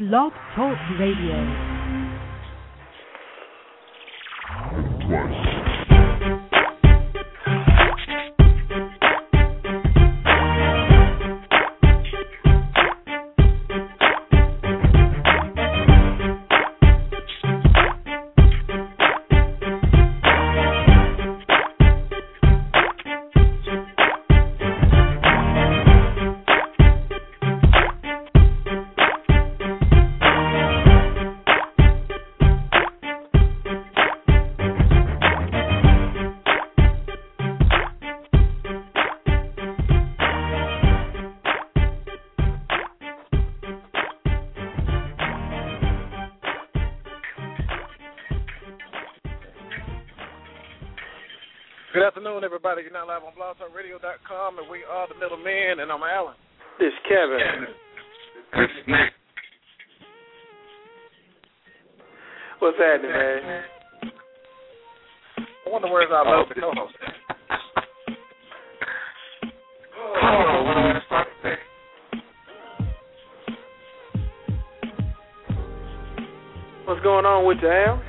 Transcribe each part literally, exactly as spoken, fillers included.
Blog Talk Radio. Twice. Good afternoon, everybody. You're now live on blog talk radio dot com, and we are the Middlemen, and I'm Alan. This is Kevin. This is Nick. What's happening, man? I wonder where's our Oh. lovely co-host. Oh, what do I start to say? What's going on with you, Al?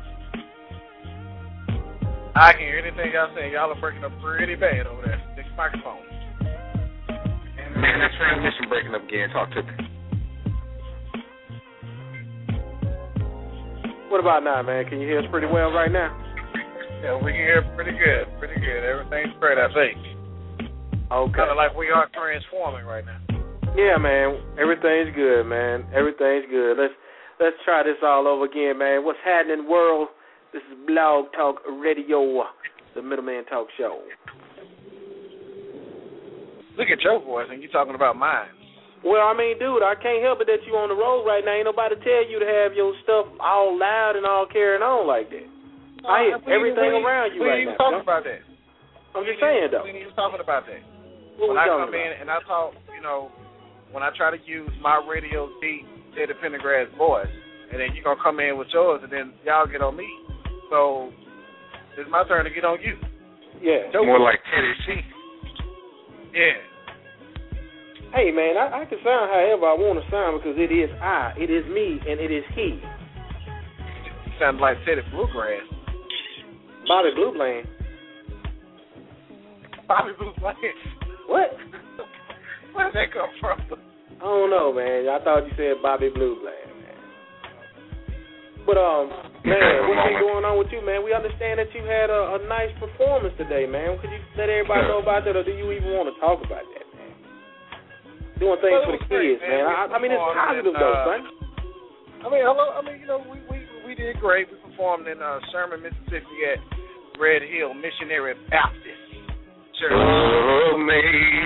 I can hear anything y'all saying. Y'all are breaking up pretty bad over there. This microphone. Man, that transmission breaking up again. Talk to me. What about now, man? Can you hear us pretty well right now? Yeah, we can hear pretty good. Pretty good. Everything's great, I think. Okay. Kind of like we are transforming right now. Yeah, man. Everything's good, man. Everything's good. Let's let's try this all over again, man. What's happening, world? This is Blog Talk Radio, the Middleman Talk Show. Look at your voice, and you talking about mine. Well, I mean, dude, I can't help it that you on the road right now. Ain't nobody tell you to have your stuff all loud and all carrying on like that. No, I hear we- everything we- around you we right ain't even now. talking about that. I'm just saying, though. We ain't even talking about that. What When we I talking come in about? and I talk, you know, when I try to use my radio deep, Teddy Pendergrass voice, and then you going to come in with yours, and then y'all get on me. So it's my turn to get on you. Yeah. More like Teddy C. Yeah. Hey, man, I, I can sound however I want to sound because it is I, it is me, and it is he. You sound like Teddy Bluegrass. Bobby Blue Bland. Bobby Bluegrass. What? Where did that come from? I don't know, man. I thought you said Bobby Blue Bland, man. But, um, man, what's been going on with you, man? We understand that you had a, a nice performance today, man. Could you let everybody know about that, or do you even want to talk about that, man? Doing things Well, for the it was great, kids, man. man. I, I mean, it's We positive, performed though, in, uh, son. I mean, hello. I mean, you know, we we we did great. We performed in uh, Sherman, Mississippi at Red Hill Missionary Baptist Church. Oh, me.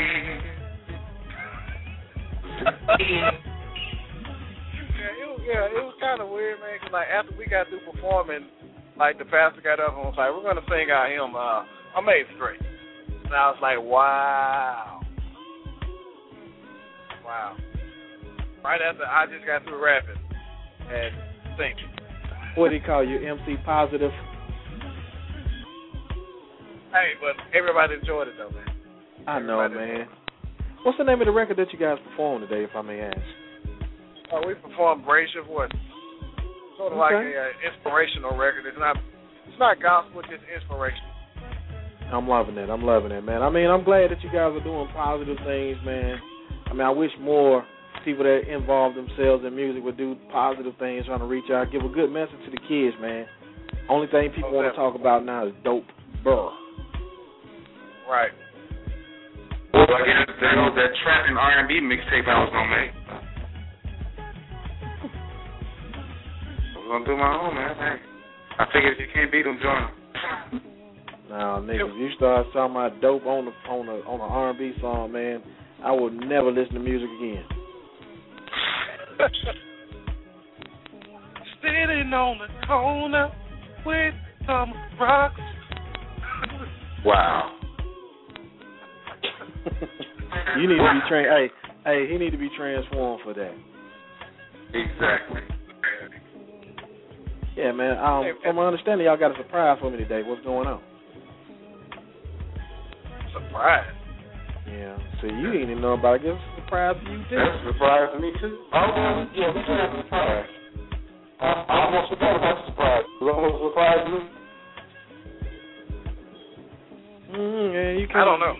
Yeah, it was, yeah, it was kind of weird, man. Cause like after we got through performing, like the pastor got up and was like, "We're gonna sing our hymn, uh, Amazing Grace." And I was like, "Wow, wow!" Right after I just got through rapping and singing. What do you call you, M C Positive? Hey, but everybody enjoyed it though, man. I know, Everybody man. What's the name of the record that you guys performed today, if I may ask? Oh, we performed "Brace Your Voice." Sort of like Okay. a uh, inspirational record. It's not, it's not gospel, it's just inspiration. I'm loving it. I'm loving it, man. I mean, I'm glad that you guys are doing positive things, man. I mean, I wish more people that involve themselves in music would do positive things, trying to reach out, give a good message to the kids, man. Only thing people Oh, want to definitely. talk about now is dope burr. Right. Well, I guess that was that trap and R and B mixtape I was going to make. I was going to do my own, man. Hey, I figured if you can't beat them, join them. Now, nigga, if you start talking about dope on the on a on an R and B song, man, I will never listen to music again. Sitting on the corner with some rocks. Wow. You need to be trained. Hey, hey, he need to be transformed for that. Exactly. Yeah, man. Um, from my understanding, y'all got a surprise for me today. What's going on? Surprise. Yeah. So you didn't even know about it. I guess it's a surprise for you too. That's a surprise for me too. I was, yeah, we should have a surprise. I, I almost forgot about the surprise. Was it almost a surprise to me? Mm, yeah, you I don't know.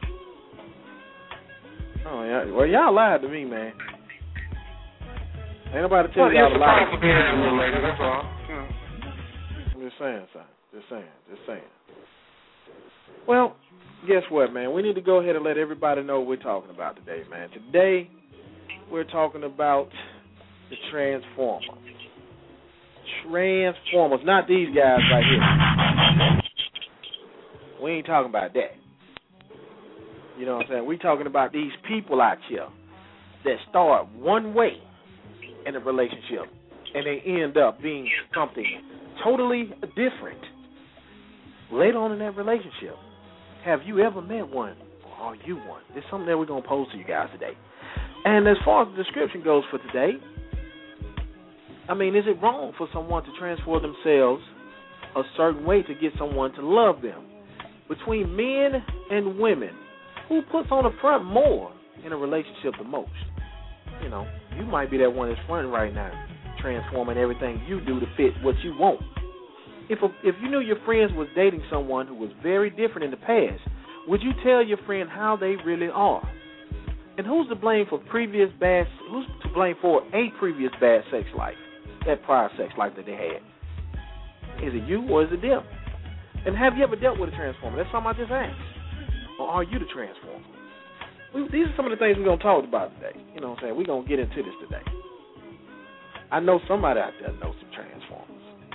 Oh, yeah. Well, y'all lied to me, man. Ain't nobody tell Well, y'all you're to lie. surprised to be here a little later, that's all. Yeah. I'm just saying, son. Just saying. Just saying. Well, guess what, man? We need to go ahead and let everybody know what we're talking about today, man. Today, we're talking about the Transformers. Transformers, not these guys right here. We ain't talking about that. You know what I'm saying? We're talking about these people out here that start one way in a relationship and they end up being something totally different later on in that relationship. Have you ever met one, or are you one? It's something that we're going to pose to you guys today. And as far as the description goes for today, I mean, is it wrong for someone to transform themselves a certain way to get someone to love them? Between men and women, who puts on the front more in a relationship the most? You know, you might be that one that's fronting right now, transforming everything you do to fit what you want. If a, if you knew your friends was dating someone who was very different in the past, would you tell your friend how they really are? And who's to blame for previous bad? Who's to blame for a previous bad sex life, that prior sex life that they had? Is it you or is it them? And have you ever dealt with a transformer? That's something I just asked. Or are you the transformer? We, these are some of the things we're going to talk about today. You know what I'm saying? We're going to get into this today. I know somebody out there knows some transformers.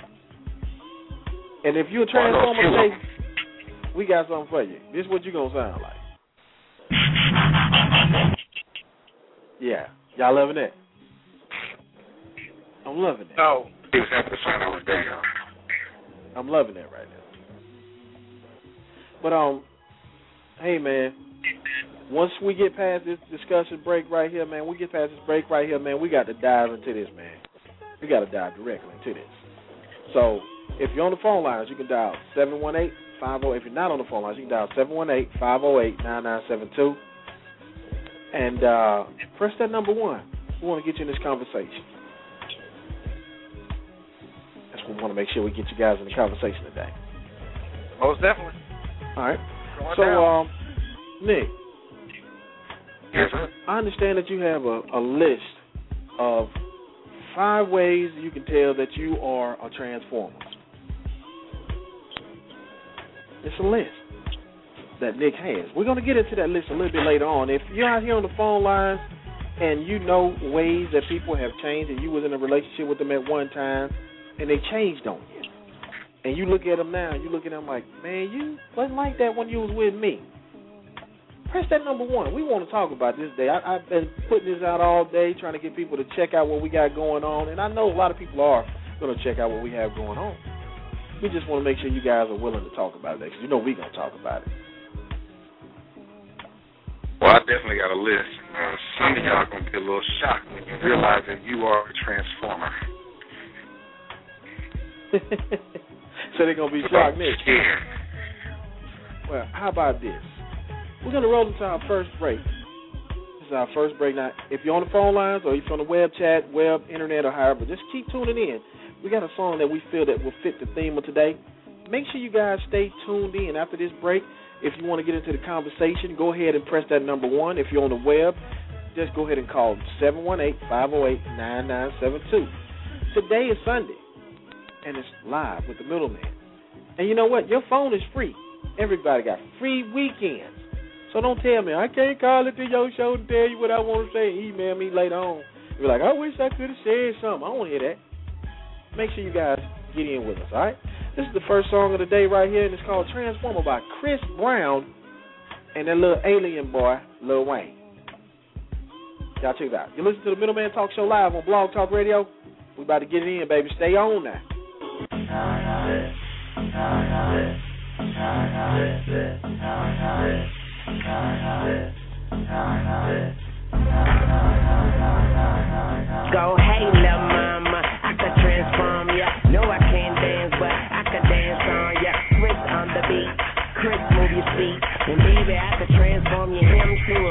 And if you're a transformer today, we got something for you. This is what you're going to sound like. Yeah. Y'all loving that? I'm loving that. No. He was happy to find out what day, y'all. I'm loving that right now. But, um, hey, man, once we get past this discussion break right here, man, we get past this break right here, man, we got to dive into this, man. We got to dive directly into this. So, if you're on the phone lines, you can dial seven one eight, five oh eight. If you're not on the phone lines, you can dial seven one eight, five oh eight, nine nine seven two. And uh, press that number one. We want to get you in this conversation. That's what we want to make sure we get you guys in the conversation today. Most definitely. All right. Going so, down. um, Nick, Yes, sir. I understand that you have a, a list of five ways you can tell that you are a transformer. It's a list that Nick has. We're going to get into that list a little bit later on. If you're out here on the phone lines and you know ways that people have changed and you was in a relationship with them at one time and they changed on you, and you look at them now and you look at them like, man, you wasn't like that when you was with me. Press that number one. We want to talk about this day. I, I've been putting this out all day, trying to get people to check out what we got going on, and I know a lot of people are going to check out what we have going on. We just want to make sure you guys are willing to talk about it, because you know we're going to talk about it. Well, I definitely got a list. Uh, some of y'all are going to be a little shocked when you realize that you are a transformer. So they're going to be shocked, Nick. Scared. Well, how about this? We're going to roll into our first break. This is our first break. Now, if you're on the phone lines or if you're on the web chat, web, internet, or however, just keep tuning in. We got a song that we feel that will fit the theme of today. Make sure you guys stay tuned in after this break. If you want to get into the conversation, go ahead and press that number one. If you're on the web, just go ahead and call seven one eight, five oh eight, nine nine seven two. Today is Sunday, and it's live with the middleman. And you know what? Your phone is free. Everybody got free weekends. So don't tell me, I can't call into your show to tell you what I want to say. Email me later on. You're like, I wish I could have said something. I don't want to hear that. Make sure you guys get in with us, all right? This is the first song of the day right here, and it's called Transformer by Chris Brown and that little alien boy, Lil Wayne. Y'all check it out. You listen to the Middleman Talk Show live on Blog Talk Radio. We about to get it in, baby. Stay on now. Go, hey, lil' mama, I could transform ya. No, I can't dance, but I could dance on ya. Chris on the beat, Chris move your feet, and baby, I could transform you him to a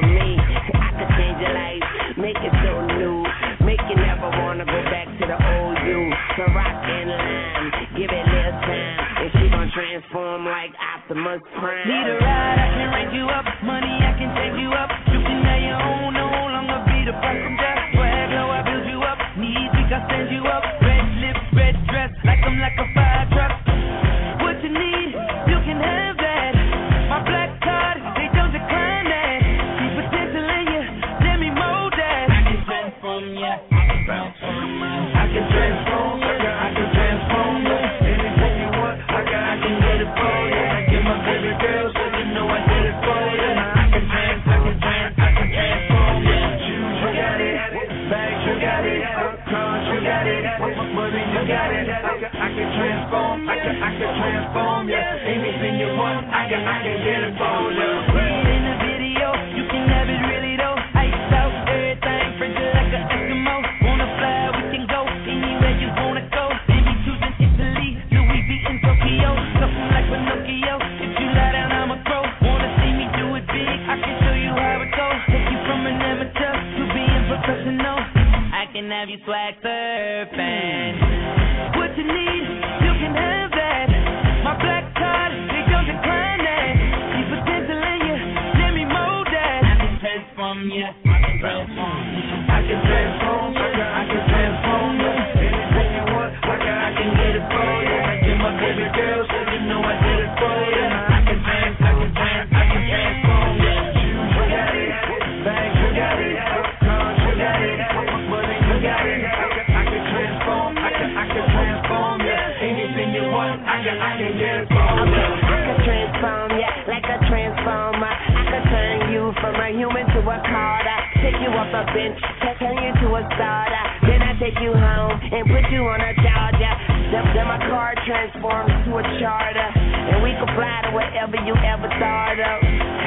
Optimus Prime. Need a ride, I can raise you up. Money, I can change you up. You can have your own, no longer be the passenger. Swag low, I build you up. Need weak, I stand you up. Red lips, red dress, like I'm like a fire truck. What you need, you can have that. My black card, they don't decline that. See potential in you, let me mold that. I can transform ya, I can transform ya. I can transform ya, I can transform ya. Anything you want, I can, I can get it for ya. I get my baby girl, so you know I did it for ya. I can trans, I can trans, I can transform ya. Shoes, you got it. Bags, you got it. Cars, you got it. Money, you got it. I can, I can transform, I can, I can transform ya. Anything you want, I can, I can get it for ya. In the video, you can have it really though. Ice out, everything frigid like an Eskimo. Wanna fly, we can go anywhere you wanna go. Maybe choosing Italy, Louis V in Tokyo. Something like Pinocchio. If you lie down, I'ma throw. Wanna see me do it big? I can show you how it goes. Take you from an amateur to being professional. I can have you swag surfing. What you need, you can have that. My black card, they don't decline that. See potential in you, let me mold that. I can transform you, I can transform you. I can transform you, I can transform you. Anything you want, I can, I can get it for you. I get my baby girl, so you know I did it for you. I can trans, I can trans, I can transform you. Shoes, you got it. Bags, you got it. Cars, you got it. Money, you got it. I can, I can transform, I can, I can transform you. Anything you want, I can, I can get it for you. I can transform ya like a transformer. I can turn you from a human to a carter. Take you off a bench, turn you to a starter. Then I take you home and put you on a charger. Then, then my car transforms to a charter, and we can fly to wherever you ever thought of.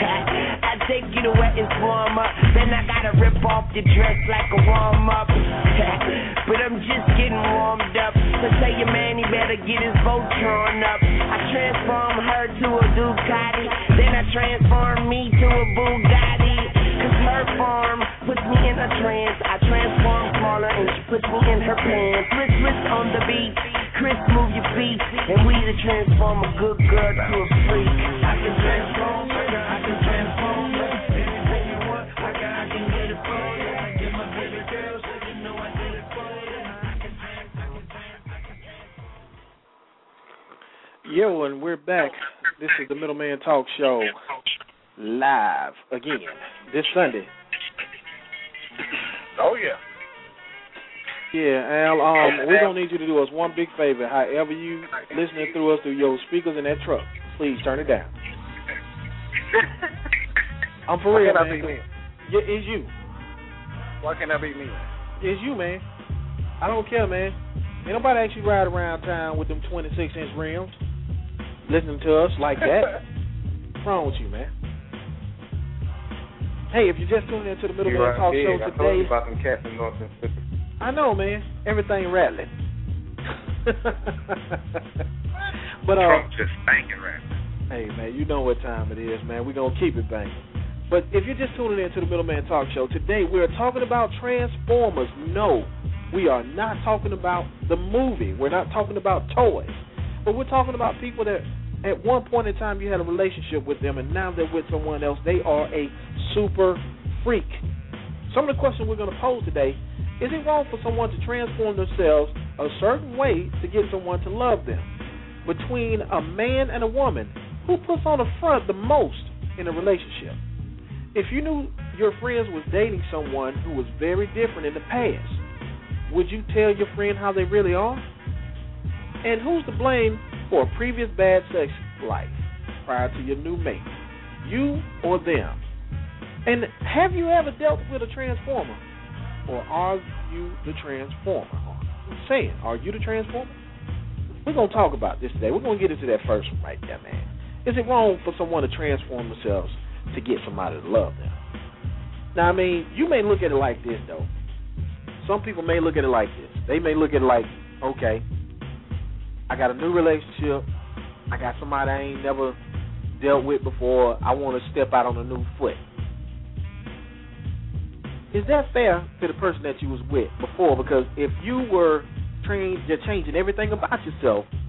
I take you to where it's warmer. Then I gotta rip off your dress like a warm up. But I'm just getting warmed up. So tell your man he better get his Voltron up. I transform her to a Ducati. Then I transform me to a Bugatti. Cause her form puts me in a trance. I transform smaller and she puts me in her pants. Twist, twist on the beat. Chris, move your feet. And we to transform a good girl to a freak. I can transform her, I can transform her. Anything you want, I can, I can get it for you. I get my baby girl, so you know I did it for you. I can trans, I can trans, I can transform. Yo, and we're back. This is the Middleman Talk Show, live again this Sunday. Oh, yeah. Yeah, Al, um, we're going to need you to do us one big favor. However you listening through us through your speakers in that truck, please turn it down. I'm for Why real, can't man. I be me? Yeah, it's you. Why can't I be me? It's you, man. I don't care, man. Ain't nobody actually ride around town with them twenty-six inch rims listening to us like that. What's wrong with you, man? Hey, if you're just tuning into the Middleman Talk Show I today. told you about them cats in North Mississippi. I know, man. Everything rattling. But uh, Trump just banging rattling. hey, man, you know what time it is, man. We're going to keep it banging. But if you're just tuning into the Middleman Talk Show, today we're talking about Transformers. No, we are not talking about the movie. We're not talking about toys. But we're talking about people that at one point in time you had a relationship with them, and now they're with someone else. They are a super freak. Some of the questions we're going to pose today: is it wrong for someone to transform themselves a certain way to get someone to love them? Between a man and a woman, who puts on the front the most in a relationship? If you knew your friends was dating someone who was very different in the past, would you tell your friend how they really are? And who's to blame for a previous bad sex life prior to your new mate? You or them? And have you ever dealt with a transformer? Or are you the transformer? I'm saying, are you the transformer? We're going to talk about this today. We're going to get into that first one right there, man. Is it wrong for someone to transform themselves to get somebody to love them? Now, I mean, you may look at it like this, though. Some people may look at it like this. They may look at it like, okay, I got a new relationship. I got somebody I ain't never dealt with before. I want to step out on a new foot. Is that fair to the person that you was with before? Because if you were trained, you're changing everything about yourself,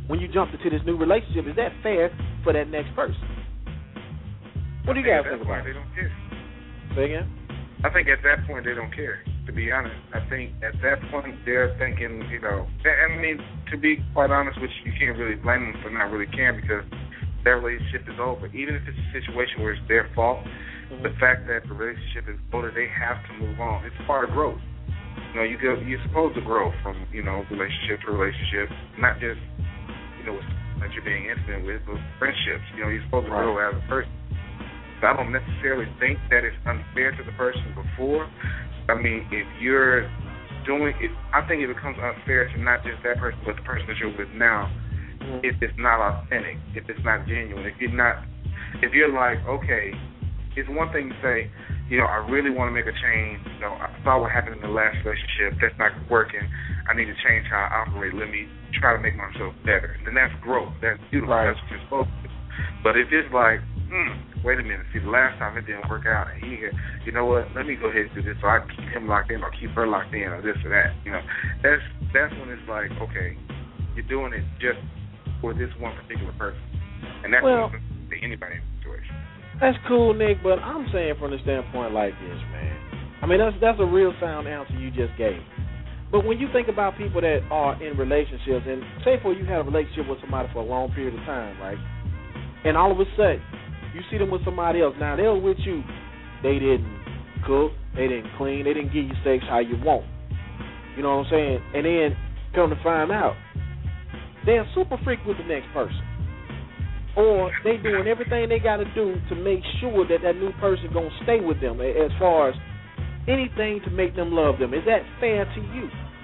when you jumped into this new relationship, is that fair for that next person? What do you guys think about it? They don't care. Say again? I think at that point they don't care, to be honest. I think at that point they're thinking, you know, I mean, to be quite honest with you, you can't really blame them for not really caring because their relationship is over. Even if it's a situation where it's their fault, mm-hmm. the fact that the relationship is over, they have to move on. It's part of growth. You know, you go, you're supposed to grow from, you know, relationship to relationship, not just, you know, that you're being intimate with, but friendships. You know, you're supposed to right. grow as a person. So I don't necessarily think that it's unfair to the person before. I mean, if you're doing it, I think it becomes unfair to not just that person, but the person that you're with now, mm-hmm. if it's not authentic, if it's not genuine, if you're not, if you're like, okay, it's one thing to say, you know, I really want to make a change. You know, I saw what happened in the last relationship. That's not working. I need to change how I operate. Let me try to make myself better. And that's growth. That's beautiful. Right. That's what you're supposed to do. But if it's like, hmm, wait a minute, see, the last time it didn't work out, and he, you know what, let me go ahead and do this so I can keep him locked in or keep her locked in or this or that, you know, that's that's when it's like, okay, you're doing it just for this one particular person. And that's well, what to anybody in the situation. That's cool, Nick, but I'm saying from the standpoint like this, man. I mean, that's that's a real sound answer you just gave. But when you think about people that are in relationships, and say for you had a relationship with somebody for a long period of time, right? And all of a sudden, you see them with somebody else. Now, they're with you. They didn't cook. They didn't clean. They didn't give you sex how you want. You know what I'm saying? And then come to find out, they're super freak with the next person. Or they doing everything they got to do to make sure that that new person going to stay with them as far as anything to make them love them. Is that fair to you?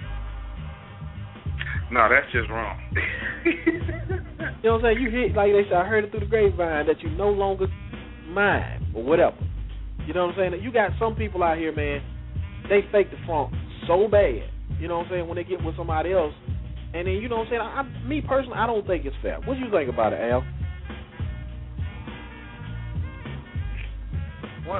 No, that's just wrong. You know what I'm saying? You hear, like they said, I heard it through the grapevine that you no longer mine or whatever. You know what I'm saying? You got some people out here, man, they fake the funk so bad. You know what I'm saying? When they get with somebody else. And then, you know what I'm saying? I, I, me personally, I don't think it's fair. What do you think about it, Al? What?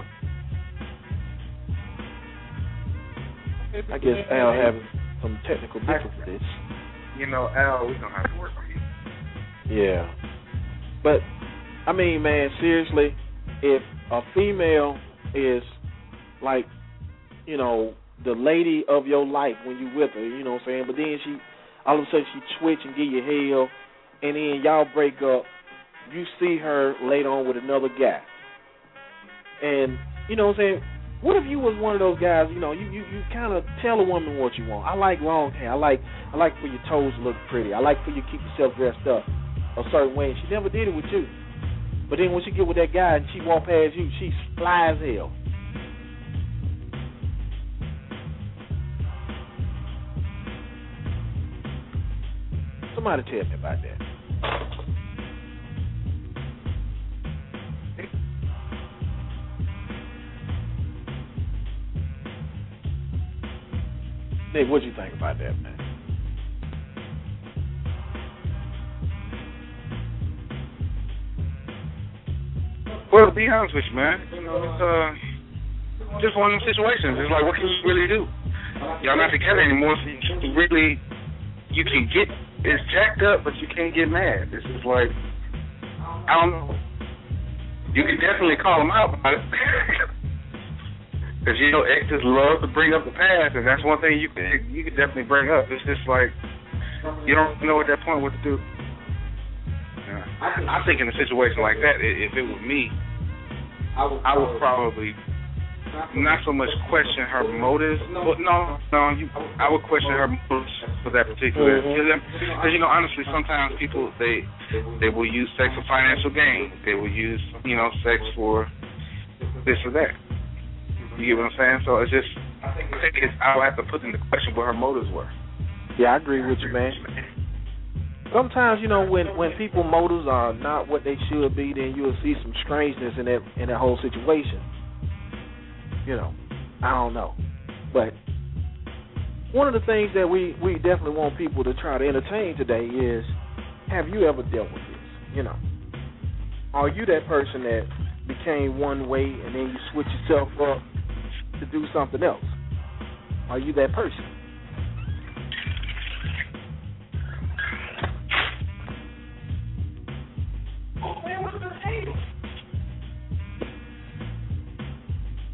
I guess Al having some technical difficulties. You know, Al, we're going to have to work on you. Yeah. But, I mean, man, seriously, if a female is like, you know, the lady of your life when you with her, you know what I'm saying, but then she, all of a sudden she twitch and give you hell, and then y'all break up, you see her later on with another guy. And, you know what I'm saying, what if you was one of those guys, you know, you, you, you kind of tell a woman what you want. I like long hair. I like I like for your toes to look pretty. I like for you to keep yourself dressed up a certain way. And she never did it with you. But then when she get with that guy and she walk past you, she fly as hell. Somebody tell me about that. Nick, what do you think about that, man? Well, to be honest with you, man, you know, it's uh, just one of them situations. It's like, what can you really do? Y'all not together anymore, so you can really, you can get, it's jacked up, but you can't get mad. This is like, I don't know. You can definitely call them out about it. Because, you know, exes love to bring up the past, and that's one thing you can you can definitely bring up. It's just like, you don't know at that point what to do. Yeah. I think in a situation like that, if it were me, I would probably not so much question her motives, but no, no, you, I would question her motives for that particular. Because, you know, honestly, sometimes people, they they will use sex for financial gain. They will use, you know, sex for this or that. You get what I'm saying? So it's just, I think it's, I would have to put into question what her motives were. Yeah, I agree with you, man. Sometimes, you know, when, when people's motives are not what they should be, then you'll see some strangeness in that in that whole situation. You know, I don't know. But one of the things that we, we definitely want people to try to entertain today is, have you ever dealt with this? You know, are you that person that became one way and then you switch yourself up to do something else? Are you that person?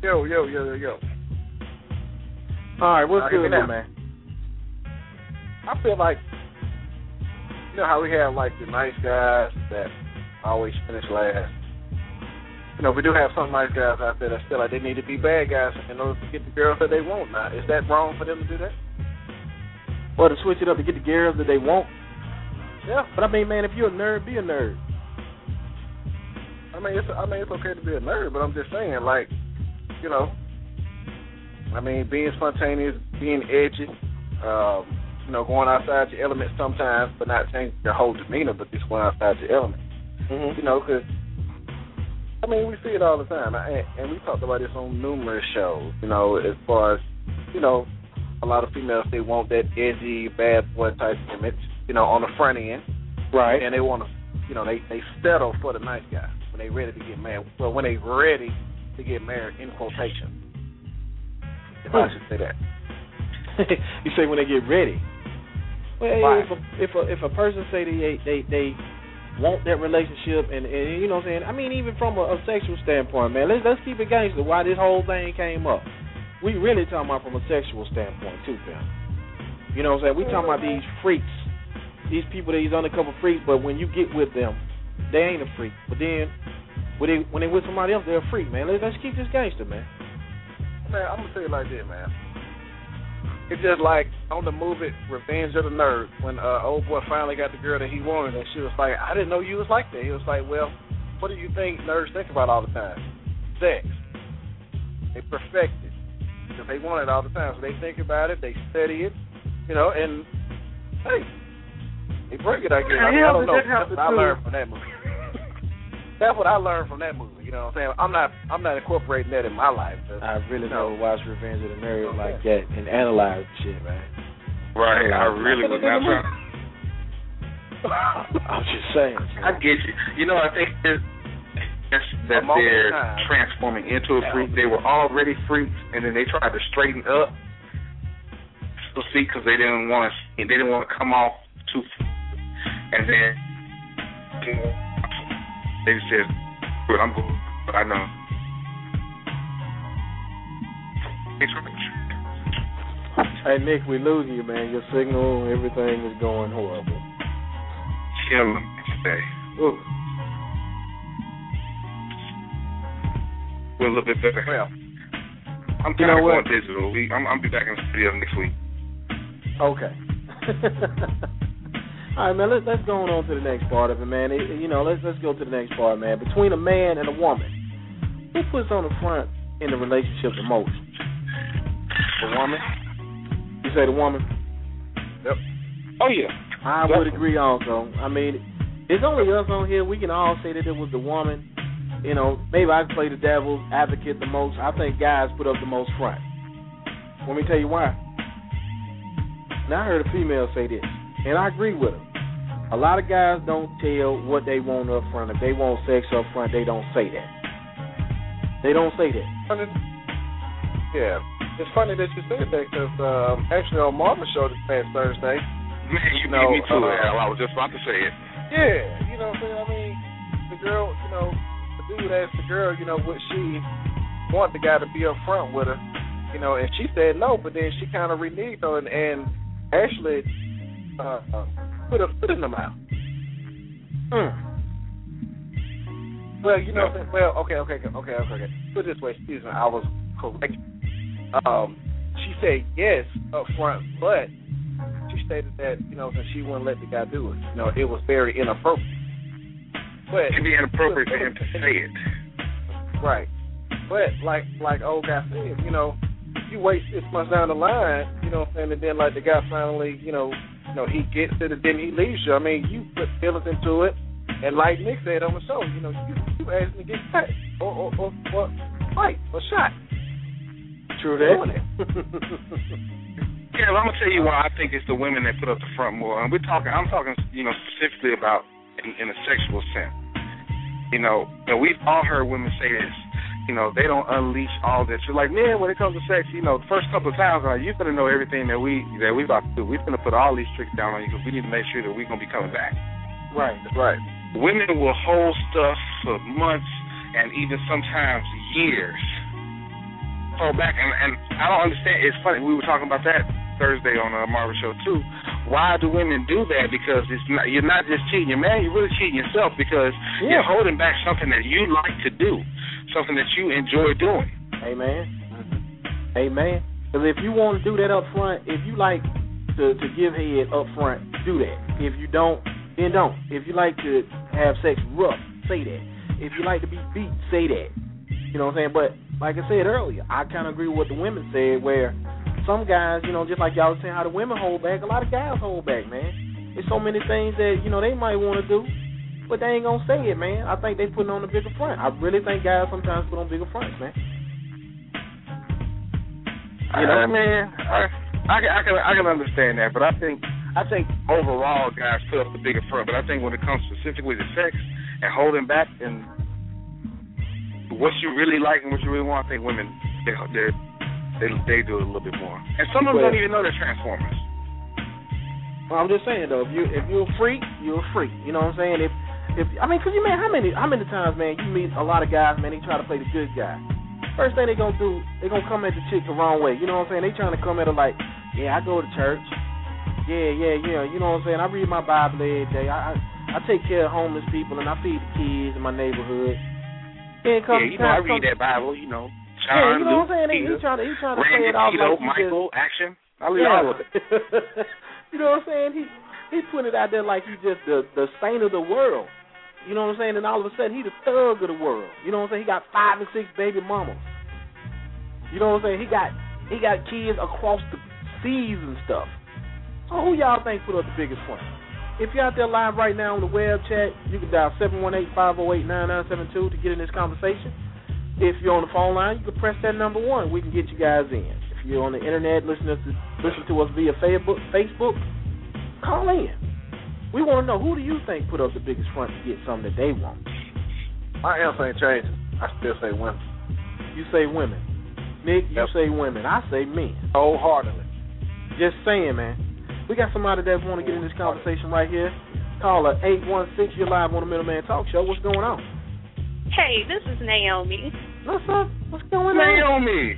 Yo, yo, yo, yo, yo. All right, what's Uh, good, hear me now. man? I feel like, you know how we have like the nice guys that always finish last. You know, we do have some nice guys out there that feel like they need to be bad guys in order to get the girls that they want. Now, is that wrong for them to do that? Or to switch it up to get the girls that they want? Yeah. But I mean, man, if you're a nerd, be a nerd. I mean, it's I mean it's okay to be a nerd, but I'm just saying, like, you know, I mean, being spontaneous, being edgy, um, you know, going outside your element sometimes, but not changing your whole demeanor, but just going outside your element. Mm-hmm. You know, because, I mean, we see it all the time, and, and we talked about this on numerous shows, you know, as far as, you know, a lot of females, they want that edgy, bad boy type image, you know, on the front end. Right. And they want to, you know, they, they settle for the nice guy when they ready to get married. Well, when they ready to get married, in quotation, if I should say that. You say when they get ready. Well, Right. if a, if a if a person say they they they want that relationship, and, and you know what I'm saying, I mean, even from a, a sexual standpoint, man, let's let's keep it gangster. Why this whole thing came up? We really talking about from a sexual standpoint too, man. You know what I'm saying? We talking about these freaks, these people, these undercover freaks. But when you get with them, they ain't a freak. But then when they when they with somebody else, they're a freak, man. Let's let's keep this gangster, man. Man, I'm gonna tell you like this, man. It's just like on the movie Revenge of the Nerds, when uh, old boy finally got the girl that he wanted, and she was like, "I didn't know you was like that." He was like, "Well, what do you think nerds think about all the time? Sex. They perfect it because they want it all the time. So they think about it, they study it, you know, and hey, they break it. I guess. I, mean, I don't know. That's what I learned from that movie. That's what I learned from that movie. You know what I'm saying? I'm not I'm not incorporating that in my life. I really you know, never watched Revenge of the Nerds like that and analyze the shit, man. Right, I really was not trying. I'm just saying. I get you. You know, I think it's, it's that they're transforming into a freak. They were already freaks, and then they tried to straighten up. So see, because they didn't want to, they didn't want to come off too, and then they said, "Good, I'm good, but I know." Hey Nick, we losing you, man. Your signal, everything is going horrible. Killing me today. Ooh. We're a little bit better. Well, I'm you kind know of what? going digital. We, I'm, I'll be back in the studio next week. Okay. All right, man. Let's let's go on to the next part of it, man. It, you know, let's let's go to the next part, man. Between a man and a woman, who puts on the front in the relationship the most? The woman. You say the woman? Yep. Oh yeah. I would agree also. I mean, it's only us on here. We can all say that it was the woman. You know, maybe I play the devil's advocate the most. I think guys put up the most front. Let me tell you why. Now I heard a female say this, and I agree with her. A lot of guys don't tell what they want up front. If they want sex up front, they don't say that. They don't say that. Yeah. It's funny that you said that because um, actually on Marvin's show this past Thursday, Man, you know, beat me to uh, it, Al. I was just about to say it. yeah, you know what I'm saying? I mean, the girl, you know, the dude asked the girl, you know, would she want the guy to be up front with her, you know, and she said no, but then she kind of reneged on it and actually uh, uh, put a foot in the mouth. Mm. Well, you know, no. well, okay, okay, okay, okay, okay. Put it this way, excuse me, I was correct. Um, she said yes up front, but she stated that, you know, that she wouldn't let the guy do it. You know, it was very inappropriate. But It'd be inappropriate for him to say it. Right. But like like old guy said, you know, you wait six months down the line, you know what I'm saying, and then like the guy finally, you know, you know, he gets it and then he leaves you. I mean, you put feelings into it, and like Nick said on the show, you know, you you asked him to get cut or or, or, or fight or shot. True that. Yeah, well, I'm gonna tell you why I think it's the women that put up the front more. And we're talking, I'm talking, you know, specifically about in, in a sexual sense. You know, and we've all heard women say this. You know, they don't unleash all that. You're like, man, when it comes to sex, you know, the first couple of times, like, you're gonna know everything that we that we about to do. We're gonna put all these tricks down on you because we need to make sure that we're gonna be coming back. Right. Right. Women will hold stuff for months and even sometimes years hold back, and, and I don't understand. It's funny. We were talking about that Thursday on the Marvel Show too. Why do women do that? Because it's not, you're not just cheating your man, you're really cheating yourself because yeah. you're holding back something that you like to do, something that you enjoy doing. Amen. Amen. Because if you want to do that up front, if you like to, to give head up front, do that. If you don't, then don't. If you like to have sex rough, say that. If you like to be beat, say that. You know what I'm saying? But like I said earlier, I kind of agree with what the women said, where some guys, you know, just like y'all was saying how the women hold back, a lot of guys hold back, man. There's so many things that, you know, they might want to do, but they ain't going to say it, man. I think they putting on a bigger front. I really think guys sometimes put on bigger fronts, man. You know, uh, man, I, I, I can I can understand that, but I think I think overall guys put up the bigger front. But I think when it comes specifically to sex and holding back and what you really like and what you really want, I think women they they they do it a little bit more. And some of them well, don't even know they're Transformers. Well, I'm just saying though, if you if you're a freak, you're a freak. You know what I'm saying? If if I mean, cause you man, how many how many times, man, you meet a lot of guys, man, they try to play the good guy. First thing they gonna do, they gonna come at the chick the wrong way. You know what I'm saying? They trying to come at her like, yeah, I go to church. Yeah, yeah, yeah. You know what I'm saying? I read my Bible every day. I I, I take care of homeless people and I feed the kids in my neighborhood. Yeah, come, yeah you know, I read come, that Bible. You know, John, yeah, you know Luke, what I'm saying? He, he trying to he trying to play it off Tito, like Michael, just, action. I read yeah. all of it. You know what I'm saying? He he putting it out there like he's just the the saint of the world. You know what I'm saying? And all of a sudden he the thug of the world. You know what I'm saying? He got five and six baby mamas. You know what I'm saying? He got he got kids across the seas and stuff. So who y'all think put up the biggest front? If you're out there live right now on the web chat, you can dial seven one eight, five oh eight, nine nine seven two to get in this conversation. If you're on the phone line, you can press that number one. We can get you guys in. If you're on the internet listening to listen to us via Facebook, Facebook, call in. We want to know, who do you think put up the biggest front to get something that they want? My answer ain't changing. I still say women. You say women. Nick, you yep. say women. I say men. Wholeheartedly. Just saying, man. We got somebody that want to get in this conversation right here. Call her eight one six. You're live on the Middleman Talk Show. What's going on? Hey, this is Naomi. What's up? What's going on? Naomi.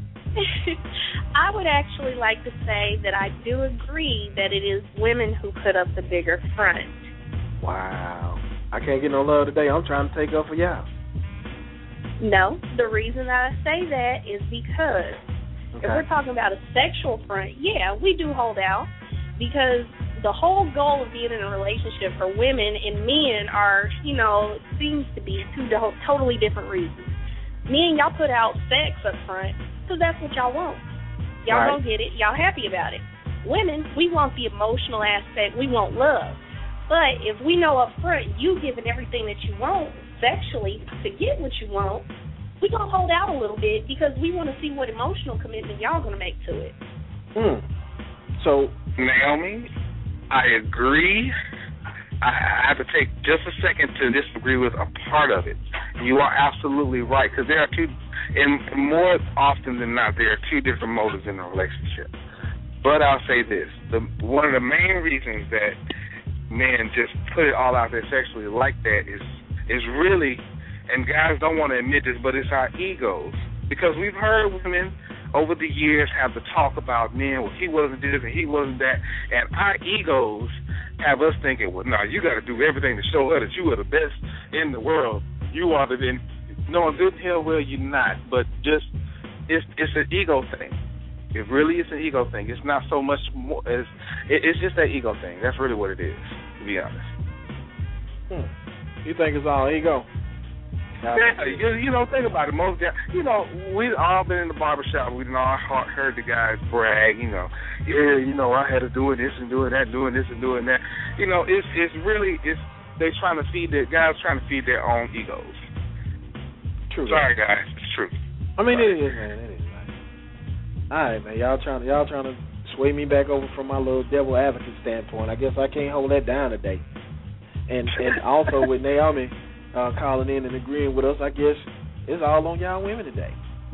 I would actually like to say that I do agree that it is women who put up the bigger front. Wow. I can't get no love today. I'm trying to take up for y'all. No, the reason that I say that is because okay. if we're talking about a sexual front, yeah, we do hold out, because the whole goal of being in a relationship for women and men are, you know, seems to be two totally different reasons. Men, y'all put out sex up front because that's what y'all want. Y'all right. don't get it. Y'all happy about it. Women, we want the emotional aspect. We want love. But if we know up front you giving everything that you want sexually to get what you want, we're going to hold out a little bit because we want to see what emotional commitment y'all going to make to it. Hmm. So, Naomi, I agree. I have to take just a second to disagree with a part of it. You are absolutely right, because there are two, and more often than not, there are two different motives in a relationship. But I'll say this. The, one of the main reasons that men just put it all out there sexually like that is is really, and guys don't want to admit this, but it's our egos. Because we've heard women over the years have to talk about men, well, he wasn't this and he wasn't that, and our egos have us thinking, well, no, you got to do everything to show her that you are the best in the world. You are the, and knowing good hell well you're not, but just, it's it's an ego thing. It really is an ego thing. It's not so much more, it's, it, it's just that ego thing. That's really what it is, to be honest. Hmm. You think it's all ego? Yeah, you, you know, think about it. Most guys, you know, we've all been in the barbershop. We've all heard the guys brag, you know, yeah, you know, I had to do this and doing that, doing this and doing that. You know, it's it's really, it's they trying to feed their, guys trying to feed their own egos. True. Sorry, guys, it's true. I mean, it is, man, it is, man. All right, man, y'all trying, y'all trying to sway me back over from my little devil advocate standpoint. I guess I can't hold that down today. And and also with Naomi Uh, calling in and agreeing with us, I guess it's all on y'all women today.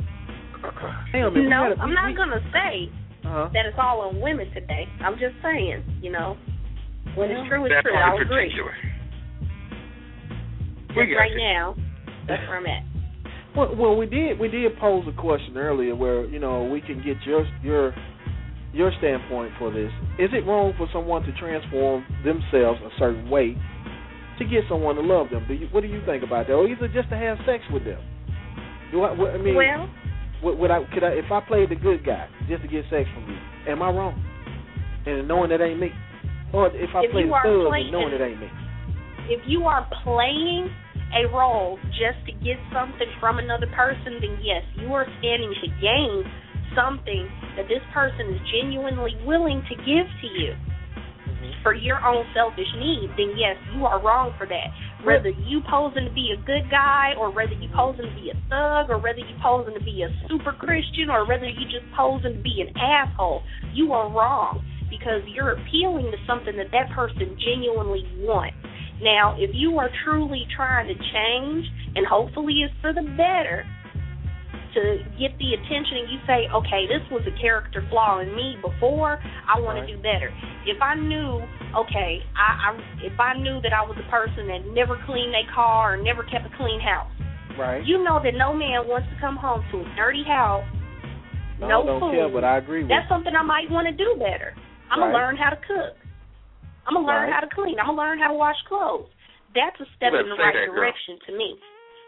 Naomi, no, gotta, I'm we, not we, gonna say uh-huh. that it's all on women today. I'm just saying, you know, when well, it's true, it's that true. I'll agree. We right you. now, that's where I'm at. Well, well, we did we did pose a question earlier where you know we can get your your your standpoint for this. Is it wrong for someone to transform themselves a certain way to get someone to love them? Do you, what do you think about that? Or either just to have sex with them? Do I, what, I mean, well, would, would I could I if I played the good guy just to get sex from you? Am I wrong? And knowing that ain't me, or if I if play the thug and knowing it ain't me? If you are playing a role just to get something from another person, then yes, you are standing to gain something that this person is genuinely willing to give to you mm-hmm. for your own selfish needs, then yes, you are wrong for that. Whether you posing to be a good guy, or whether you posing to be a thug, or whether you posing to be a super Christian, or whether you just posing to be an asshole, you are wrong because you're appealing to something that that person genuinely wants. Now, if you are truly trying to change, and hopefully it's for the better, to get the attention and you say, okay, this was a character flaw in me before, I want right. to do better. If I knew, okay, I, I if I knew that I was a person that never cleaned their car or never kept a clean house, right? You know that no man wants to come home to a dirty house, no, no I don't food. care, but I agree with That's you. something I might want to do better. I'm right. going to learn how to cook. I'm going to learn right. how to clean. I'm going to learn how to wash clothes. That's a step in the right that, direction to me.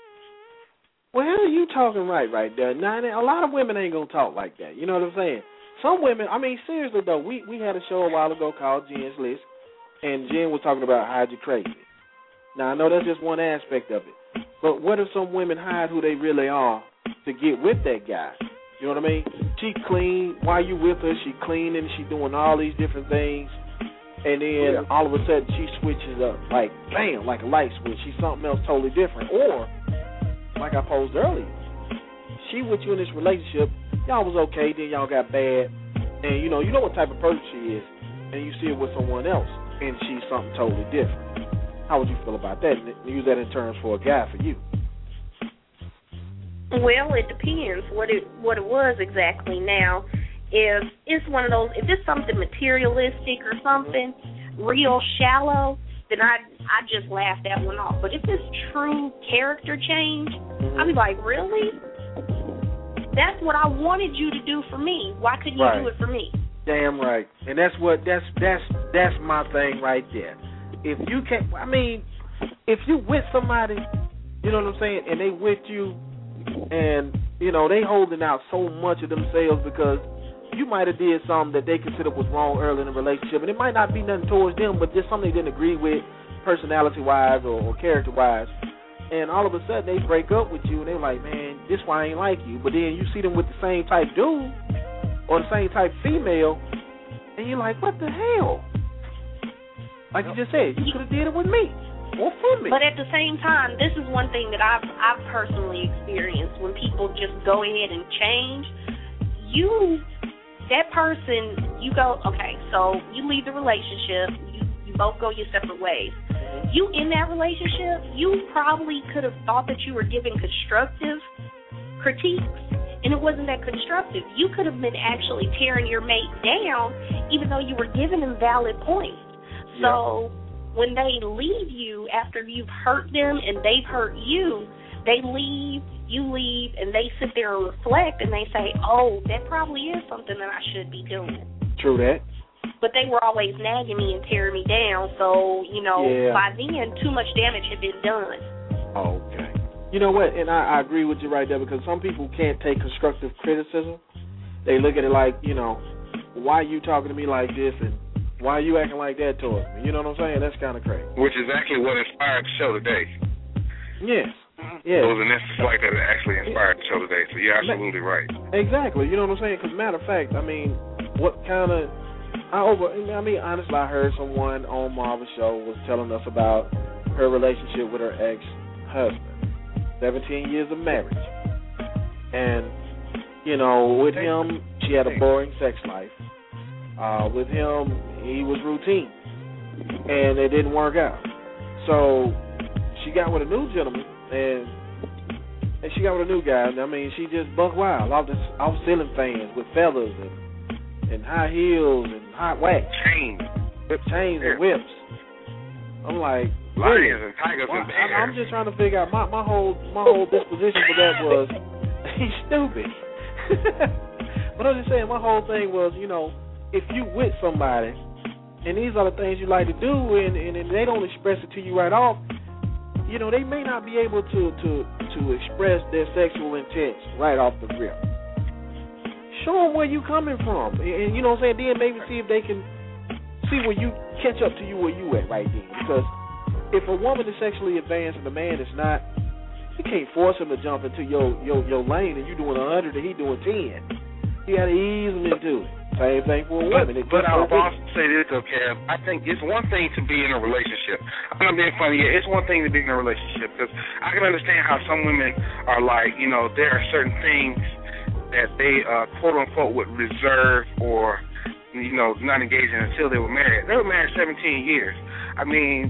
Well, hell, you talking right right there. Now, a lot of women ain't going to talk like that. You know what I'm saying? Some women, I mean, seriously, though, we, we had a show a while ago called Jen's List, and Jen was talking about hide your crazy. Now, I know that's just one aspect of it, but what if some women hide who they really are to get with that guy? You know what I mean? She clean. While you with her, she cleaning, she doing all these different things. And then yeah. all of a sudden she switches up, like, bam, like a light switch. She's something else totally different. Or, like I posed earlier, she with you in this relationship, y'all was okay, then y'all got bad. And, you know, you know what type of person she is. And you see her with someone else, and she's something totally different. How would you feel about that? And use that in terms for a guy for you. Well, it depends what it what it was exactly. Now, if it's one of those, if it's something materialistic or something real shallow, then I I just laugh that one off. But if it's true character change, mm-hmm. I'll be like, really? That's what I wanted you to do for me. Why couldn't you right. do it for me? Damn right. And that's what that's that's that's my thing right there. If you can't, I mean, if you with somebody, you know what I'm saying, and they with you, and you know they holding out so much of themselves because you might have did something that they consider was wrong early in the relationship, and it might not be nothing towards them, but just something they didn't agree with, personality-wise or, or character-wise. And all of a sudden they break up with you, and they're like, man, this why I ain't like you. But then you see them with the same type dude or the same type female, and you're like, what the hell? Like you just said, you could have did it with me or for me. But at the same time, this is one thing that I've I've personally experienced when people just go ahead and change. You, that person, you go, okay, so you leave the relationship, you, you both go your separate ways. Mm-hmm. You in that relationship, you probably could have thought that you were giving constructive critiques, and it wasn't that constructive. You could have been actually tearing your mate down, even though you were giving them valid points. So when they leave you after you've hurt them and they've hurt you, they leave, you leave, and they sit there and reflect, and they say, oh, that probably is something that I should be doing. True that. But they were always nagging me and tearing me down, so, you know, yeah. by then, too much damage had been done. Okay. You know what, and I, I agree with you right there, because some people can't take constructive criticism. They look at it like, you know, why are you talking to me like this, and why are you acting like that towards me? You know what I'm saying? That's kind of crazy. Which is actually what inspired the show today. Yes. Yes. It was an instance like that that actually inspired the show today, so you're absolutely right. Exactly. You know what I'm saying? Because matter of fact, I mean, what kind of, I over, I mean, honestly, I heard someone on Marva's show was telling us about her relationship with her ex-husband, seventeen years of marriage. And, you know, with him, she had a boring sex life. Uh, with him, he was routine, and it didn't work out. So she got with a new gentleman, and and she got with a new guy. And I mean, she just buck wild off the off ceiling fans with feathers and, and high heels and hot wax, chains, whip chains yeah. and whips. I'm like, lions and tigers well, and bears. I, I'm just trying to figure out my, my whole my whole disposition for that was he's stupid. But I'm just saying, my whole thing was, you know, if you with somebody and these are the things you like to do, and, and, and they don't express it to you right off, you know, they may not be able to, to, to express their sexual intent right off the rip. Show them where you coming from, and, and you know what I'm saying. Then maybe see if they can see where you catch up to you where you at right then. Because if a woman is sexually advanced and the man is not, you can't force him to jump into your your, your lane and you doing a hundred and he doing ten. You got to ease him into it. Same thing for a woman. But, but I would also say this, though, Kev. I think it's one thing to be in a relationship. I'm not being funny. Yeah, it's one thing to be in a relationship because I can understand how some women are like, you know, there are certain things that they, uh, quote unquote, would reserve or, you know, not engage in until they were married. They were married seventeen years. I mean,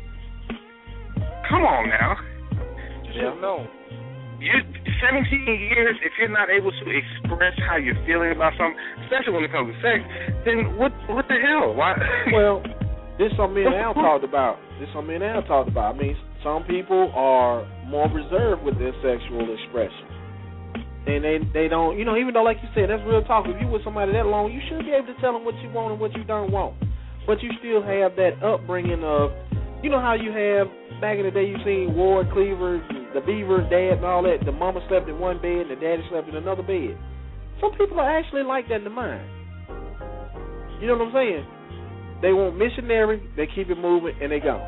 come on now. Yeah, no. You seventeen years, if you're not able to express how you're feeling about something, especially when it comes to sex, then what what the hell? Why? Well, this is something me and Al talked about. This is something me and Al talked about. I mean, some people are more reserved with their sexual expression. And they they don't, you know, even though, like you said, that's real talk. If you with somebody that long, you should be able to tell them what you want and what you don't want. But you still have that upbringing of, you know how you have, back in the day you seen Ward Cleaver, the Beaver, Dad, and all that. The mama slept in one bed and the daddy slept in another bed. Some people are actually like that in the mind. You know what I'm saying? They want missionary, they keep it moving, and they gone.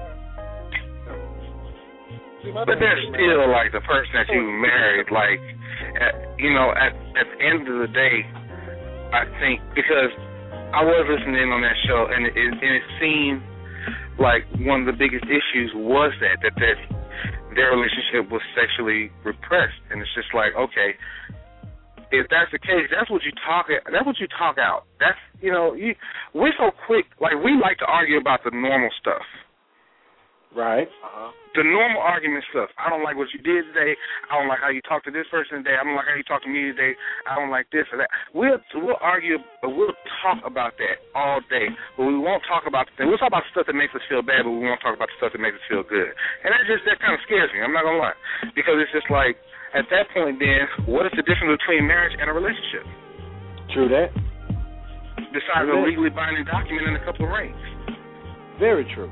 But they're still like the person that you married. Like, at, you know, at, at the end of the day, I think, because I was listening on that show, and it, and it seemed like one of the biggest issues was that, that, that their relationship was sexually repressed. And it's just like, okay, if that's the case, that's what you talk, that's what you talk out. That's, you know, you, we're so quick, like, we like to argue about the normal stuff. Right. Uh-huh. The normal argument stuff. I don't like what you did today. I don't like how you talked to this person today. I don't like how you talked to me today. I don't like this or that. We'll we'll argue, but we'll talk about that all day. But we won't talk about the thing. We'll talk about the stuff that makes us feel bad, but we won't talk about the stuff that makes us feel good. And that just that kind of scares me. I'm not gonna lie, because it's just like at that point, then what is the difference between marriage and a relationship? True that. Besides True a that. legally binding document and a couple of rings. Very true.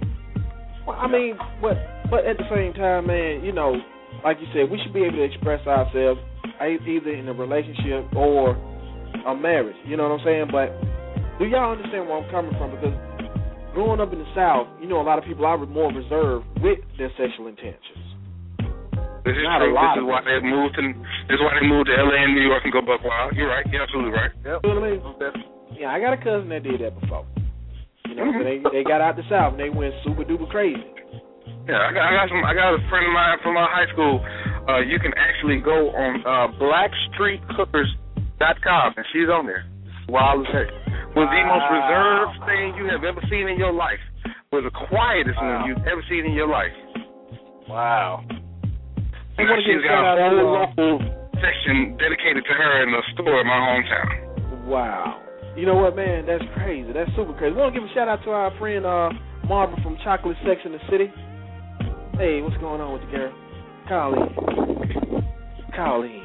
Well, I mean, but but at the same time, man, you know, like you said, we should be able to express ourselves either in a relationship or a marriage. You know what I'm saying? But do y'all understand where I'm coming from? Because growing up in the South, you know, a lot of people are more reserved with their sexual intentions. This is Not true. a lot This is of why they moved to. This is why they moved to L A and New York and go buck wild. You're right. You're absolutely right. Yep. You know what I mean? Yeah, I got a cousin that did that before. You know, Mm-hmm. so they they got out the South and they went super duper crazy. Yeah, I got, I got some. I got a friend of mine from our high school. Uh, you can actually go on uh, black street cookers dot com, and she's on there. Wild as heck. Was the most reserved thing you have ever seen in your life. Was the quietest wow. one you've ever seen in your life. Wow. And wanna she's give a got shout a out to, whole uh, local section dedicated to her in the store in my hometown. Wow. You know what, man? That's crazy. That's super crazy. We want to give a shout out to our friend uh, Marvin from Chocolate Sex in the City. Hey, what's going on with you, girl? Call in. Call in.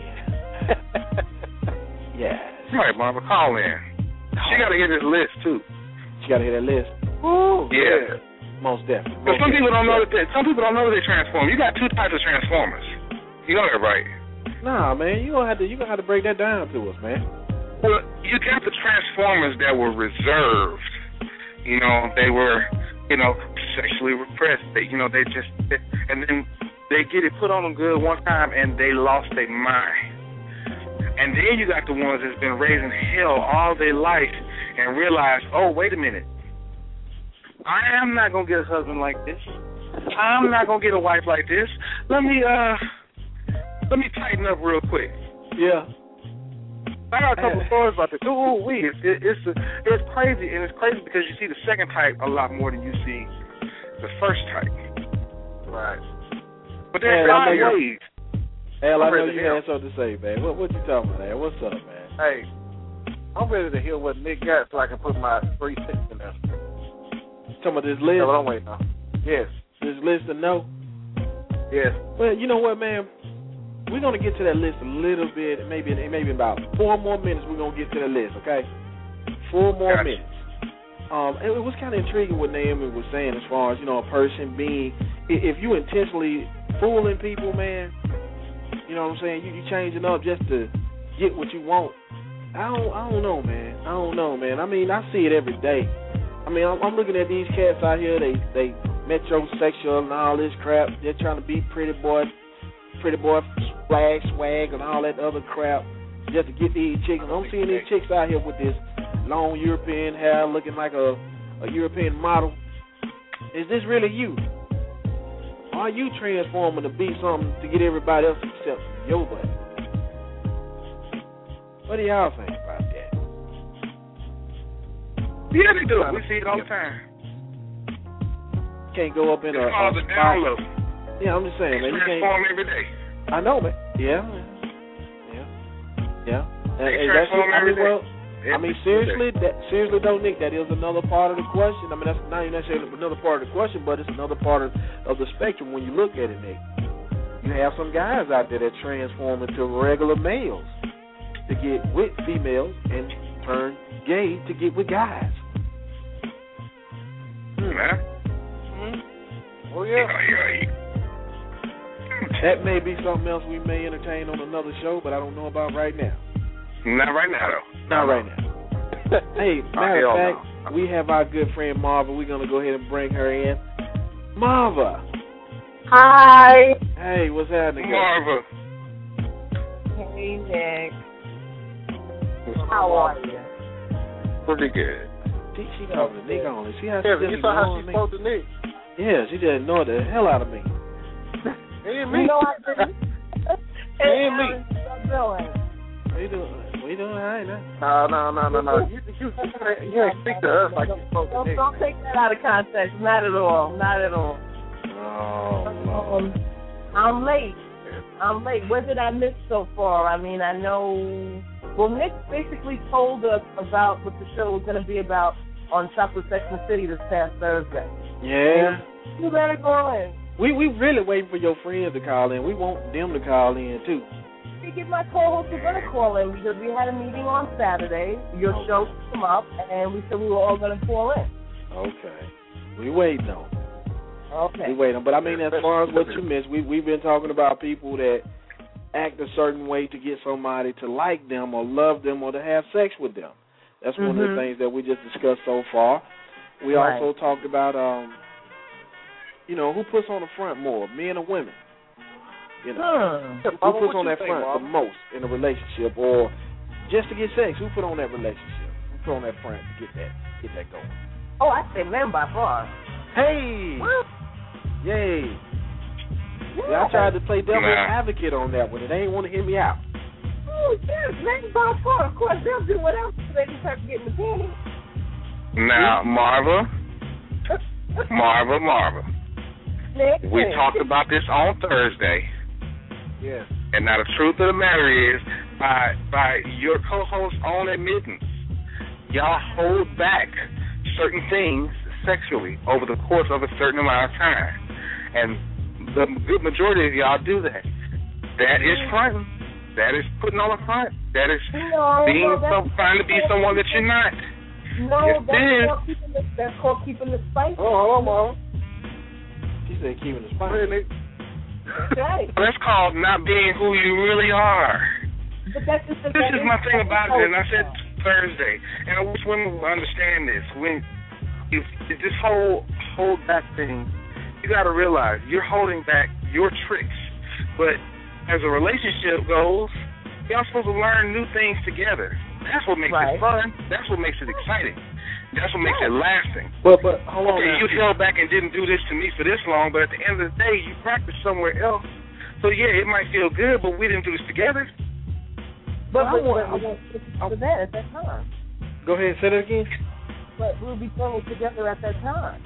Yes. Right, Mama, call in. Call She got to hear this list, too. She got to hear that list. Woo. Yeah. Most definitely. But Most some people don't know definitely. that. They, some people don't know that they transform. You got two types of transformers. You know that, right? Nah, man, you gonna have to you gonna have to break that down to us, man. Well, you got the transformers that were reserved. You know, they were, you know, sexually repressed. They, you know, they just, they, and then they get it put on them good one time, and they lost their mind. And then you got the ones that's been raising hell all their life and realize, oh, wait a minute. I am not going to get a husband like this. I'm not going to get a wife like this. Let me, uh, let me tighten up real quick. Yeah. I got a couple of stories about this. Ooh, wee. It's, it, it's, it's crazy, and it's crazy because you see the second type a lot more than you see the first type. Right. But there's Hey, I five know ways. Al, I I'm know ready you to hear. had something to say, man. What what you talking about, man? What's up, man? Hey, I'm ready to hear what Nick got so I can put my three cents in there. Talking about this That's list? what I'm waiting on. Yes. This list of no? Yes. Well, you know what, man? We're going to get to that list a little bit, maybe maybe about four more minutes we're going to get to the list, okay? Four more Gotcha. minutes. Um, it was kind of intriguing what Naomi was saying as far as, you know, a person being, if you intentionally fooling people, man, you know what I'm saying, you, you changing up just to get what you want. I don't, I don't know, man. I don't know, man. I mean, I see it every day. I mean, I'm, I'm looking at these cats out here, they, they metrosexual and all this crap. They're trying to be pretty boy, pretty boy swag, swag, and all that other crap just to get these chicks. I'm seeing these chicks out here with this long European hair, looking like a, a European model. Is this really you? Or are you transforming to be something to get everybody else except your butt? What do y'all think about that? Yeah, they do. We see it all the time. Can't go up in It's a, called a the spot. down low. Yeah, I'm just saying, man. You can't. Transform every day. I know, man. Yeah, yeah, yeah. And, They and that's transform I every mean, well, day. I mean, seriously, that seriously though, Nick, that is another part of the question. I mean, that's not necessarily another part of the question, but it's another part of, of the spectrum when you look at it, Nick. You have some guys out there that transform into regular males to get with females and turn gay to get with guys. Hmm. Man. Oh, yeah. That may be something else we may entertain on another show, but I don't know about right now. Not right now, though. Not right now. Hey, matter of fact, no. we have our good friend Marva. We're going to go ahead and bring her in. Marva. Hi. Hey, what's happening? Marva. Hey, Nick. How are you? Pretty good. She, she talking to Nick only. See how she Yeah, just you saw how ignored she me? spoke to Nick. Yeah, she just ignored the hell out of me. It ain't me. You know I didn't. It ain't me. What's doing? What you doing? What you doing? I ain't nothing. No, no, no, no, no. You, you, you ain't speak to us like you spoke to Don't, Nick. don't take that out of context. Not at all. Not at all. Oh, Lord. Um, I'm late. I'm late. What did I miss so far? I mean, I know. Well, Nick basically told us about what the show was going to be about on Chocolate Section City this past Thursday. Yeah. You better go in. We we really waiting for your friends to call in. We want them to call in, too. We get my co-host are going to call in because we had a meeting on Saturday. Your Okay. show came up, and we said we were all going to call in. Okay. We waiting on. Okay. We waiting. But, I mean, as far as what you missed, we, we've been talking about people that act a certain way to get somebody to like them or love them or to have sex with them. That's one of the Mhm. things that we just discussed so far. We Right. also talked about, um, you know, who puts on the front more, men or women? You know, Hmm. who puts on that front the most in a relationship, or just to get sex? Who put on that relationship? Who put on that front to get that get that going? Oh, I say men by far. Hey, What? yay! Yeah, I tried to play devil's Nah. advocate on that one. It ain't want to hear me out. Oh, yes, men by far. Of course, they'll do what else they just have to get in the panties. Now, Marva, Marva, Marva. Nick, We talked about this on Thursday, Yes. and now the truth of the matter is, by by your co-host's own admittance, y'all hold back certain things sexually over the course of a certain amount of time, and the good majority of y'all do that. That is fronting. That is putting on a front. That is No, being no, that's- some, trying to be someone that you're not. No, Yes, that's it is. called keeping the that's called keeping the spice. Oh, hold on, Mom. She said keeping the Go spine. ahead, Nick. Right. That's called not being who you really are. But that's just the This is my thing about it, and I said Thursday, and I wish women would understand this. When you, this whole hold back thing, you got to realize you're holding back your tricks. But as a relationship goes, y'all supposed to learn new things together. That's what makes Right. it fun. That's what makes it exciting. That's what makes it lasting. But but hold on. Okay, now. you held back and didn't do this to me for this long, but at the end of the day, you practiced somewhere else. So yeah, it might feel good, but we didn't do this together. But, I but, want- but we won't listen to that at that time. Go ahead and say that again. But we'll be doing it together at that time.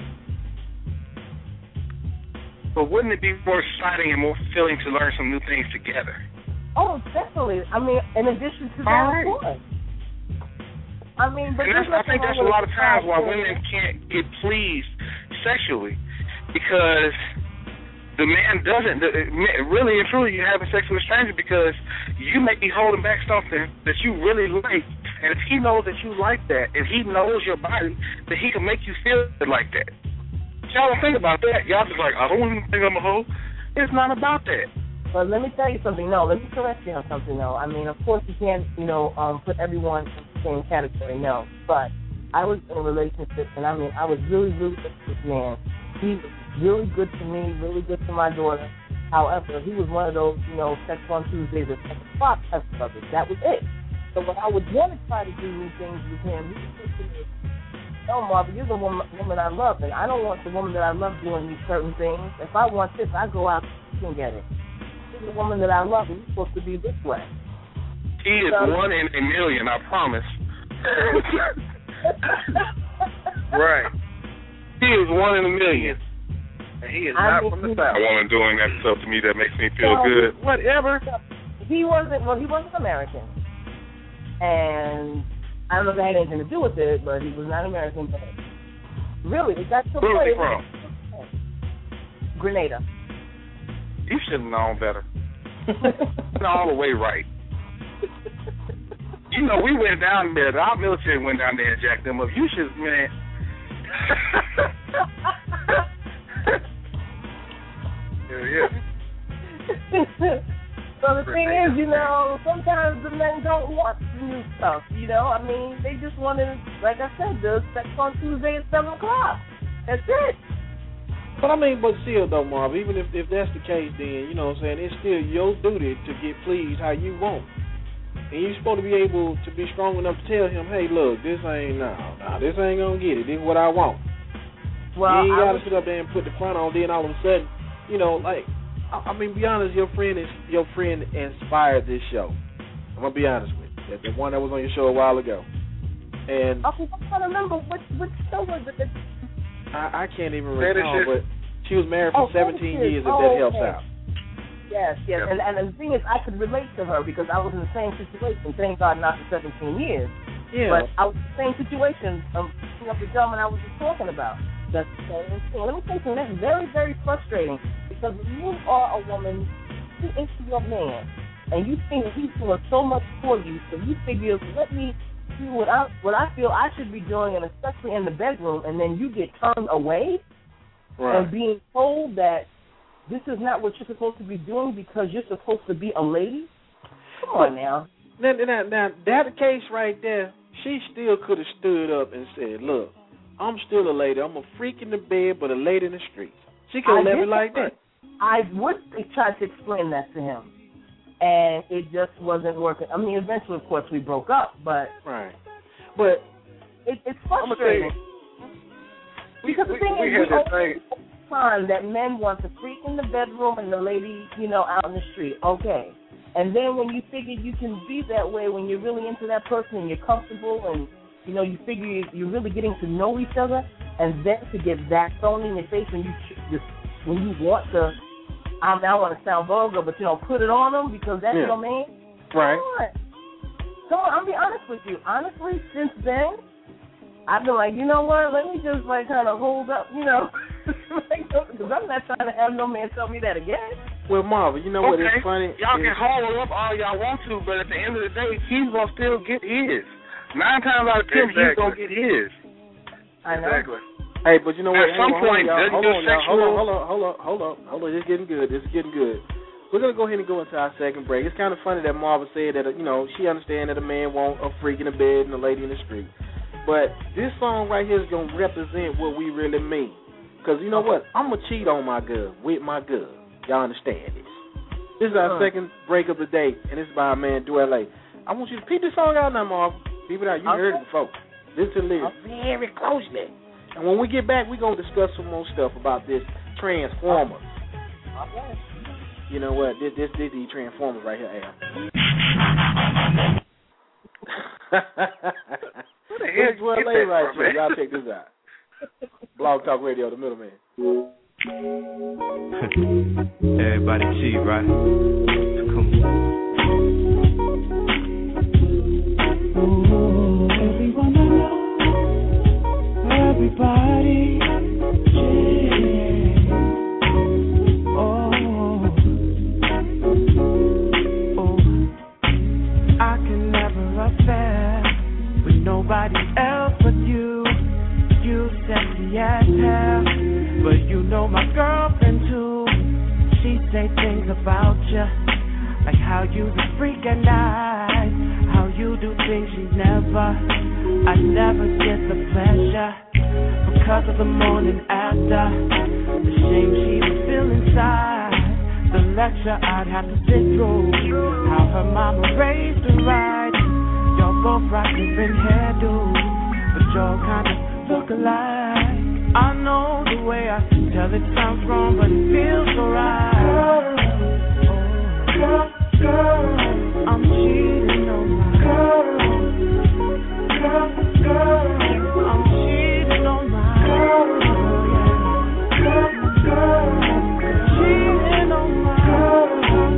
But wouldn't it be more exciting and more fulfilling to learn some new things together? Oh, definitely. I mean, in addition to that, All right. of course. I mean, but And that's, there's I think nothing that's wrong a lot with of times why the women can't get pleased sexually, because the man doesn't, the, really and truly, you're having sex with a stranger because you may be holding back something that you really like, and if he knows that you like that, and he knows your body, then he can make you feel like that. Y'all don't think about that. Y'all just like, I don't even think I'm a hoe. It's not about that. But let me tell you something. No, let me correct you on something, though. I mean, of course, you can't, you know, um, put everyone in the same category, no. But I was in a relationship, and I mean, I was really, really good to this man. He was really good to me, really good to my daughter. However, he was one of those, you know, sex on Tuesdays or sex o'clock type of it. That was it. So when I would want to try to do new things with him, he would say to me, no, Marvin, you're the woman, woman I love, and I don't want the woman that I love doing these certain things. If I want this, I go out and get it. The woman that I love is supposed to be this way. He is so, one in a million, I promise. Right. He is one in a million. And he is I not mean, from the South. A woman doing that stuff to me that makes me feel so, good. Whatever. He wasn't, well, he wasn't American. And I don't know if that had anything to do with it, but he was not American. But really, it got to a point. Where was he from? Grenada. You should have known better. All the way right. You know, we went down there. Our military went down there and jacked them up. You should, man. Hell yeah. So the thing is, you know, sometimes the men don't want new stuff, you know? I mean, they just want to, like I said, the sex on Tuesday at seven o'clock. That's it. But I mean, but still though, Marv, even if, if that's the case, then, you know what I'm saying, it's still your duty to get pleased how you want. And you're supposed to be able to be strong enough to tell him, hey, look, this ain't, no, no, this ain't going to get it. This is what I want. Well, you ain't got to sit up there and put the front on, then all of a sudden, you know, like, I, I mean, be honest, your friend is, your friend inspired this show. I'm going to be honest with you. The one that was on your show a while ago. And okay, I'm trying to remember which, which show was it that I, I can't even recall, but she was married for oh, seventeen years, if oh, that helps okay. out. Yes, yes. Yep. And, and the thing is, I could relate to her because I was in the same situation. Thank God not for seventeen years. Yeah. But I was in the same situation of picking up the gentleman I was just talking about. That's the same thing. Let me tell you something. That's very, very frustrating because when you are a woman, you into your man, and you think he's doing so much for you, so you figure, let me do what I what I feel I should be doing, and especially in the bedroom, and then you get turned away right. and being told that this is not what you're supposed to be doing because you're supposed to be a lady. Come on now. Now, now, now that case right there, she still could have stood up and said, look, I'm still a lady. I'm a freak in the bed, but a lady in the street. She could have left it like that. I would try to explain that to him, and it just wasn't working. I mean, eventually, of course, we broke up, but right. But it, it's frustrating because we, the thing we, is, we we had this thing. time that men want the freak in the bedroom and the lady, you know, out in the street. Okay, and then when you figure you can be that way when you're really into that person and you're comfortable and you know you figure you're really getting to know each other, and then to get that thrown in your face when you just when you want to. I mean, I don't want to sound vulgar, but, you know, put it on them because that's yeah. your man. Right. Come on. Come on, I'll be honest with you. Honestly, since then, I've been like, you know what, let me just, like, kind of hold up, you know, because I'm not trying to have no man tell me that again. Well, Marvin, you know okay. what is funny? Y'all is, can hold up all y'all want to, but at the end of the day, he's going to still get his. Nine times out of ten, exactly. he's going to get his. I know. Exactly. Hey, but you know what? At some hold point, on, hold on, on, hold on, hold on, hold on, hold on, hold on. This is getting good. This is getting good. We're gonna go ahead and go into our second break. It's kind of funny that Marva said that you know she understands that a man wants a freak in the bed and a lady in the street, but this song right here is gonna represent what we really mean. Cause you know what? I'm gonna cheat on my girl with my girl. Y'all understand this? This is our uh-huh. second break of the day, and it's by our man Dwelle. I want you to peep this song out now, Marva. Peep it out. You okay. heard it before. Listen to the lyrics very closely. And when we get back, we're going to discuss some more stuff about this Transformers. Okay. You know what? This this, this these Transformers right here, Al. What the hell is Dwelle right here? Y'all check this out. Blog Talk Radio, the middleman. Everybody cheat, right? Come on. Everyone I know, everybody, yeah. nasty as hell, but you know my girlfriend too. She say things about you, like how you the freak at night, how you do things she never. I never get the pleasure because of the morning after. The shame she would feel inside, the lecture I'd have to sit through, how her mama raised her right. Y'all both rock different hairdos, but y'all kind of look alike. I know the way I tell it sounds wrong, but it feels so right. Girl, girl, I'm cheating on my girl. Girl, girl, I'm cheating on my girl. Girl, girl, cheating on my girl.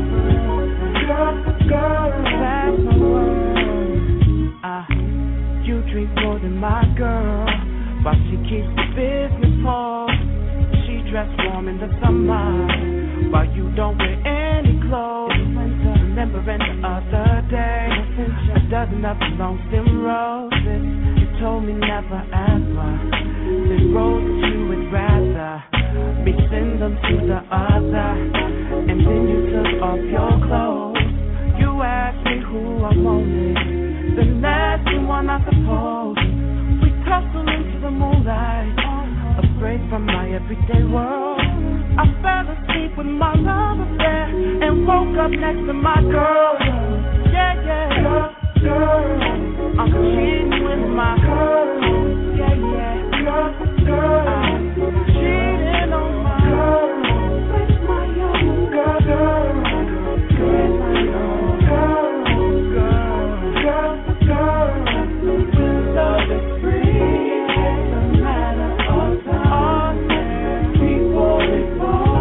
Girl, girl, that's my word. Ah, you drink more than my girl, but she keeps the business paused. She dressed warm in the summer, but you don't wear any clothes. Remembering the other day, a dozen of the long stem roses. You told me never ever send roses you would rather me send them to the other. And then you took off your clothes. You asked me who I wanted, the nasty one I suppose. We tussled into the moonlight, a break from my everyday world. I fell asleep with my love affair and woke up next to my girl. Yeah, yeah, girl, girl. I'm cheating with my girl. Yeah, yeah, girl, girl. I'm cheating on my girl. With my young girl, girl. With my young girl, girl, girl, girl. When love is free, it's a matter of time. People is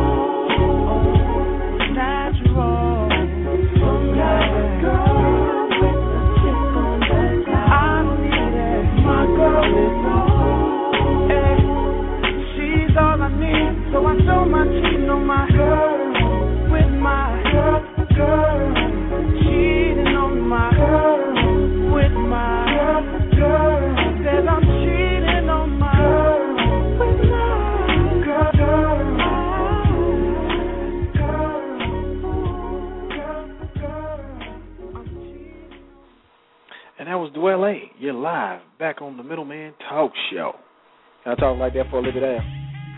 so I show my cheating on my girl, with my girl, girl, cheating on my girl, with my girl, girl, said I'm cheating on my girl, with my girl, girl, girl, girl, And that was Dwelle. You're live back on the Middleman Talk Show. Can I talk like that for a little bit there?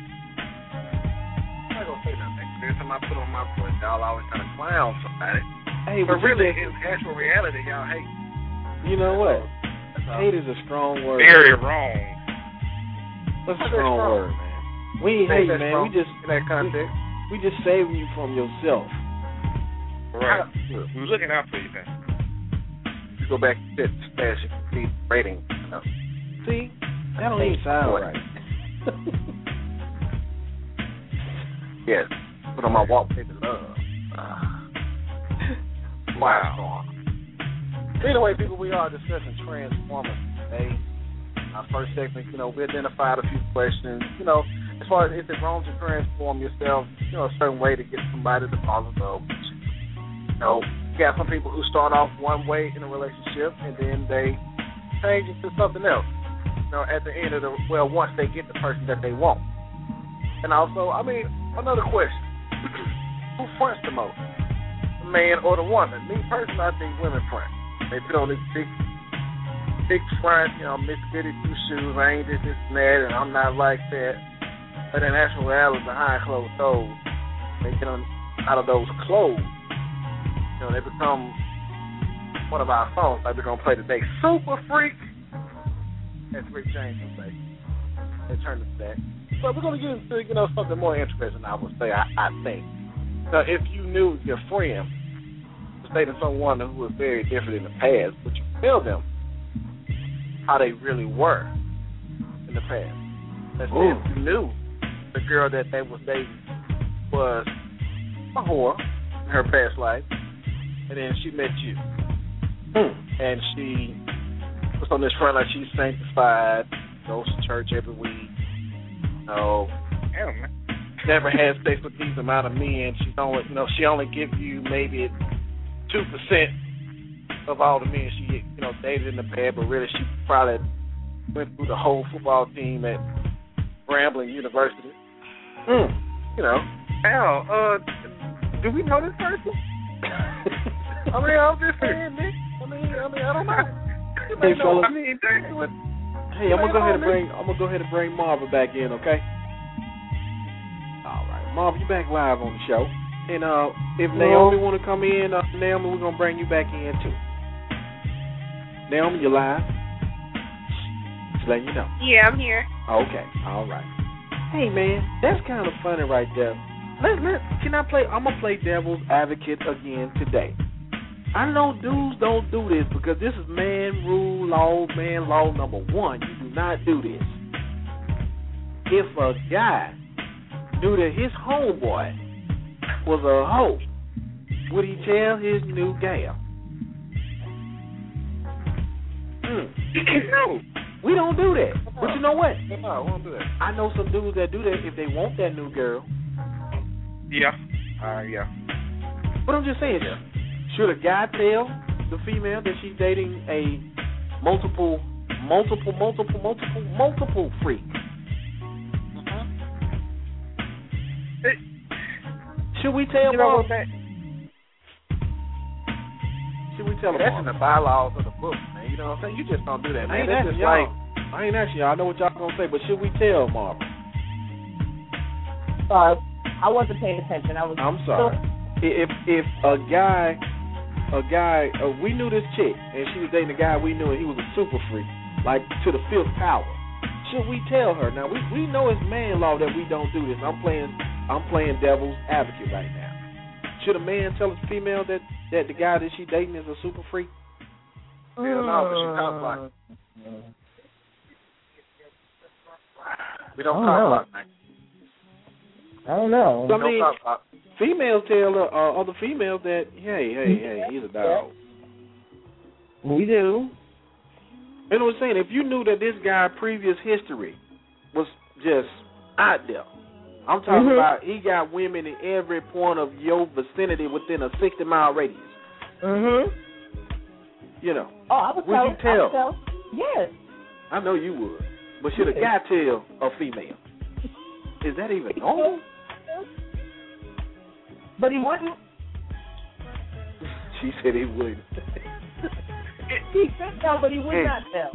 Every time I put on my foot, y'all always trying to clown somebody. Hey, but really, in actual reality, y'all hate. You know what? Hate is a strong word. Very wrong. What's a strong word, man? We ain't hate, man. We just in that context. We, we just saving you from yourself. Right. We're looking out for you, man. You go back to that stash and rating. You know. See, that don't even sound right. Yes. Put on my wallpaper love. Uh, wow. Anyway, people, we are discussing Transformers today. Our first segment, you know, we identified a few questions. You know, as far as is it wrong to transform yourself, you know, a certain way to get somebody to fall in love with you. You know, you got some people who start off one way in a relationship and then they change it to something else. You know, at the end of the, well, once they get the person that they want. And also, I mean, another question. Who fronts the most? The man or the woman? Me personally, I think women front. They put on this big, big front, you know, Miss Goody Two Shoes, I ain't this, this, and that, and I'm not like that. But in actual reality, behind closed doors, they get on out of those clothes. You know, they become one of our songs like we're going to play today. Super Freak. That's Rick James will say. They turn to that. But we're going to get into, you know, something more interesting, I would say, I, I think. Now, if you knew your friend was dating someone who was very different in the past, would you tell them how they really were in the past? Let's say if you knew the girl that they was dating was a whore in her past life, and then she met you, and she was on this front like she's sanctified, goes to church every week, you know, never had sex with these amount of men. She only, you know, she only give you maybe two percent of all the men she, you know, dated in the past, but really she probably went through the whole football team at Grambling University. Mm. You know, Al, uh, do we know this person? I mean, I'm just saying, Nick. I mean, I mean, I don't know. Hey, fellas. I mean, what, hey, I'm gonna go ahead and bring I'm gonna go ahead and bring Marvin back in, okay? All right, Marvin, you back live on the show, and uh, if Naomi want to come in, uh, Naomi, we're gonna bring you back in too. Naomi, you live? Just letting you know. Yeah, I'm here. Okay, all right. Hey, man, that's kind of funny right there. Let, let, can I play? I'm gonna play devil's advocate again today. I know dudes don't do this because this is man rule law, man law number one. You do not do this. If a guy knew that his homeboy was a hoe, would he tell his new gal? Mm. No, we don't do that. But you know what? No, we don't do that. I know some dudes that do that if they want that new girl. Yeah. Uh, yeah. But I'm just saying, yeah. Should a guy tell the female that she's dating a multiple, multiple, multiple, multiple, multiple freak? Uh-huh. It, Should we tell you know, her? Should we tell her? That's in the bylaws of the book, man. You know what I'm saying? You just don't do that, man. I ain't That's asking just y'all. like, I ain't asking y'all. I know what y'all gonna say, but should we tell Marvin? Sorry, I wasn't paying attention. I was. I'm sorry. If if a guy, a guy, uh, we knew this chick, and she was dating a guy we knew, and he was a super freak, like to the fifth power. Should we tell her? Now we we know it's man law that we don't do this. I'm playing I'm playing devil's advocate right now. Should a man tell his female that, that the guy that she dating is a super freak? Hell no, but she cock block. We don't cock block, man. I don't know. So, I mean, females tell uh, uh, other females that, hey, hey, hey, he's a dog. We do. You know what I'm saying? If you knew that this guy's previous history was just out there, I'm talking mm-hmm. about he got women in every point of your vicinity within a sixty mile radius. Mm-hmm. You know. Oh, I would would tell. you tell? I would tell. Yes. I know you would. But should a guy tell a female? Is that even normal? But he wouldn't. She said he would. He could tell, but he would hey. not tell.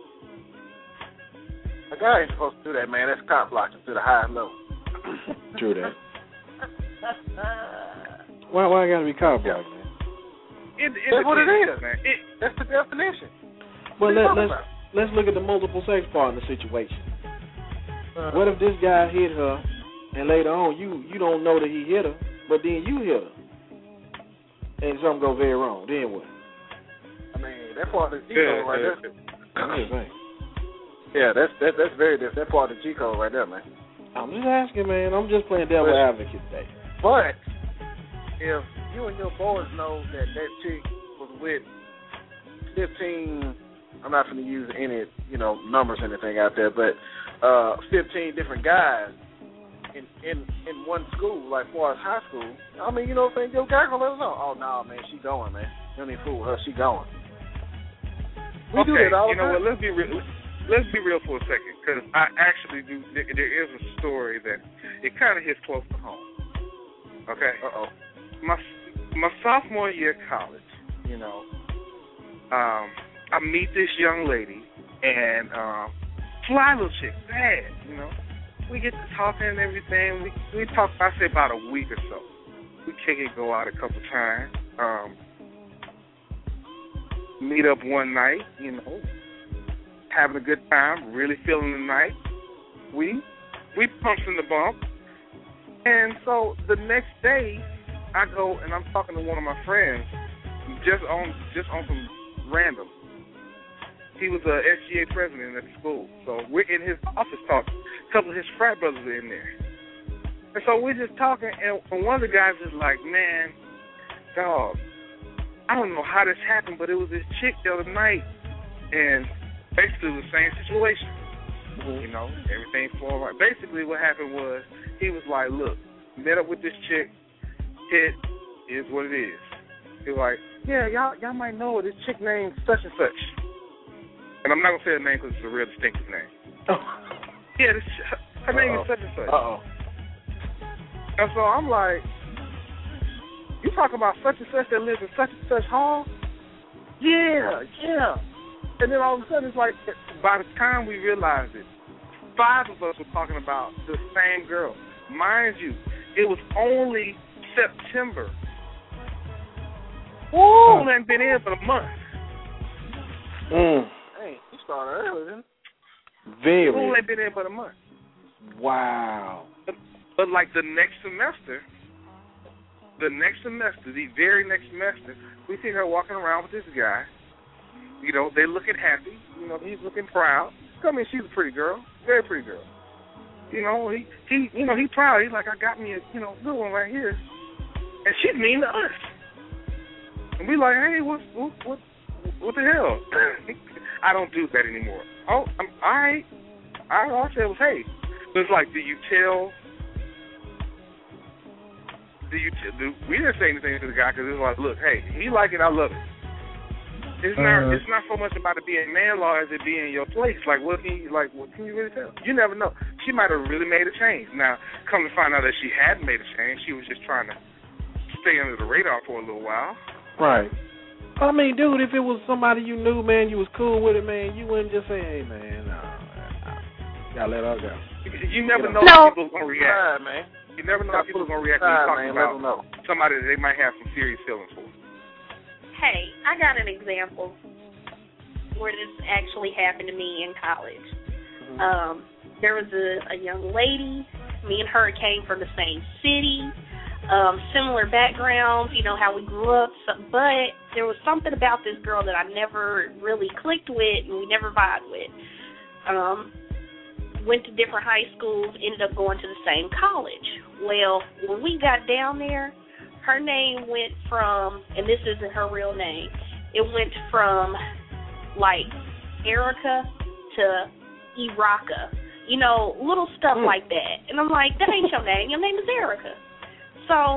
A guy ain't supposed to do that, man. That's cop blocking to the highest level. True that. why why I gotta be cop blocking, man? It, it, that's what it is, man. It, that's the definition. Well, let, let's about? let's look at the multiple sex partner situation. Uh, what if this guy hit her, and later on you you don't know that he hit her, but then you hit her, and something go very wrong? Then what? I mean, that part of the G code yeah, right yeah. there. Yeah, that's that, that's very different. That part of the G code right there, man. I'm just asking, man. I'm just playing devil but, advocate today. But if you and your boys know that that chick was with fifteen, I'm not going to use any, you know, numbers or anything out there, but uh, fifteen different guys in, in in one school, like far as high school, I mean, you know what I'm saying? Your guy gonna let us know. Oh, no, man, she going, man. You don't need to fool with her. She going. We okay, do that all the you know time. what? Let's be real. Let's be real for a second, because I actually do. There, there is a story that it kind of hits close to home. Okay. Uh oh. My my sophomore year of college, you know, um, I meet this young lady and um, fly little chick, bad, you know. We get to talking and everything. We we talk. I say about a week or so. We kick it, go out a couple times. Um, meet up one night, you know. Having a good time, really feeling the night. We we pumps in the bump. And so the next day I go and I'm talking to one of my friends just on just on some random. He was a S G A president at the school. So we're in his office talking. A couple of his frat brothers are in there. And so we're just talking and one of the guys is like, man, dog, I don't know how this happened, but it was this chick the other night and basically the same situation. Mm-hmm. You know, everything flowing right. Basically what happened was he was like, look, met up with this chick, hit is what it is. He was like, yeah, y'all y'all might know this chick named such and such. And I'm not going to say her name because it's a real distinctive name. Oh. Yeah, this, Her name Uh-oh. is such and such. Uh-oh. And so I'm like, you talking about such and such that lives in such and such hall? Yeah, yeah. And then all of a sudden it's like, by the time we realized it, five of us were talking about the same girl. Mind you, it was only September. Woo! It hadn't been in for a month. Mm. Hey, you started early, didn't Very. It only been in for a month. Wow. But, but like the next semester, the next semester, the very next semester, we see her walking around with this guy. You know, they looking happy. You know, he's looking proud. I mean, she's a pretty girl, very pretty girl. You know, he, he, you know, he's proud. He's like, I got me a, you know, good one right here, and she's mean to us. And we like, hey, what, what, what, what the hell? I don't do that anymore. Oh, I'm, I, I, all I said was, hey. So it's like, do you tell? Do you? T- do, we didn't say anything to the guy because it was like, look, hey, he like it, I love it. It's not. Uh, It's not so much about it being man law as it being your place. Like, what can you like? What can you really tell? You never know. She might have really made a change. Now, come to find out that she hadn't made a change, she was just trying to stay under the radar for a little while. Right. I mean, dude, if it was somebody you knew, man, you was cool with it, man, you wouldn't just say, hey, man, nah, nah, gotta let her go. You, you never You know. know No. how people are going to react. Right, man. You never know how people are going to react when you're talking man, let them about know. somebody that they might have some serious feelings for. Hey, I got an example where this actually happened to me in college. Mm-hmm. Um, there was a, a young lady. Me and her came from the same city, um, similar backgrounds, you know, how we grew up. So, but there was something about this girl that I never really clicked with and we never vibed with. Um, went to different high schools, ended up going to the same college. Well, when we got down there, her name went from, and this isn't her real name, it went from, like, Erica to Iraka. You know, little stuff mm. like that. And I'm like, that ain't your name. Your name is Erica. So,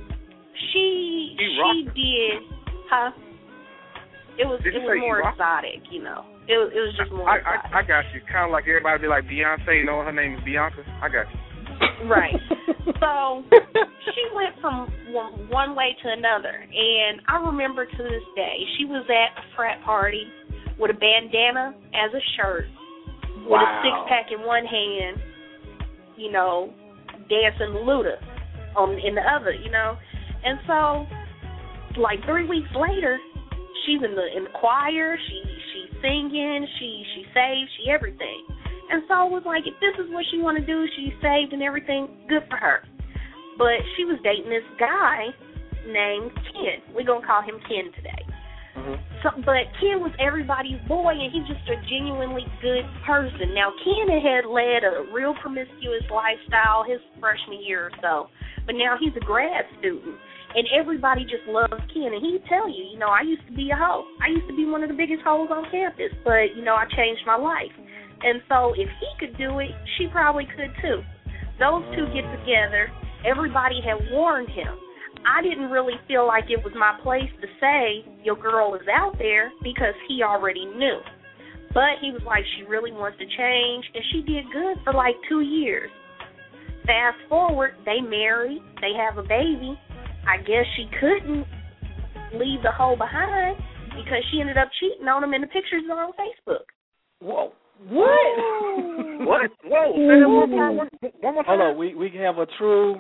she she did, huh? It was Did it was more Iraq? exotic, you know. It was, it was just more I, exotic. I, I got you. Kind of like everybody be like Beyonce, you know, her name is Bianca. I got you. Right. So she went from one, one way to another, and I remember to this day, she was at a frat party with a bandana as a shirt, wow. with a six-pack in one hand, you know, dancing Luda on in the other, you know. And so, like three weeks later, she's in the in the choir, she she's singing, she she saved, she everything. And so I was like, if this is what she want to do, she's saved and everything, good for her. But she was dating this guy named Ken. We're going to call him Ken today. Mm-hmm. So, but Ken was everybody's boy, and he's just a genuinely good person. Now, Ken had led a real promiscuous lifestyle his freshman year or so, but now he's a grad student. And everybody just loves Ken. And he'd tell you, you know, I used to be a hoe. I used to be one of the biggest hoes on campus, but, you know, I changed my life. And so if he could do it, she probably could too. Those two get together. Everybody had warned him. I didn't really feel like it was my place to say, your girl is out there, because he already knew. But he was like, she really wants to change, and she did good for like two years. Fast forward, they married, they have a baby. I guess she couldn't leave the hoe behind because she ended up cheating on him, and the pictures are on Facebook. Whoa. What? What? Whoa. Say that one more, one, one more time. Hold on. We we have a true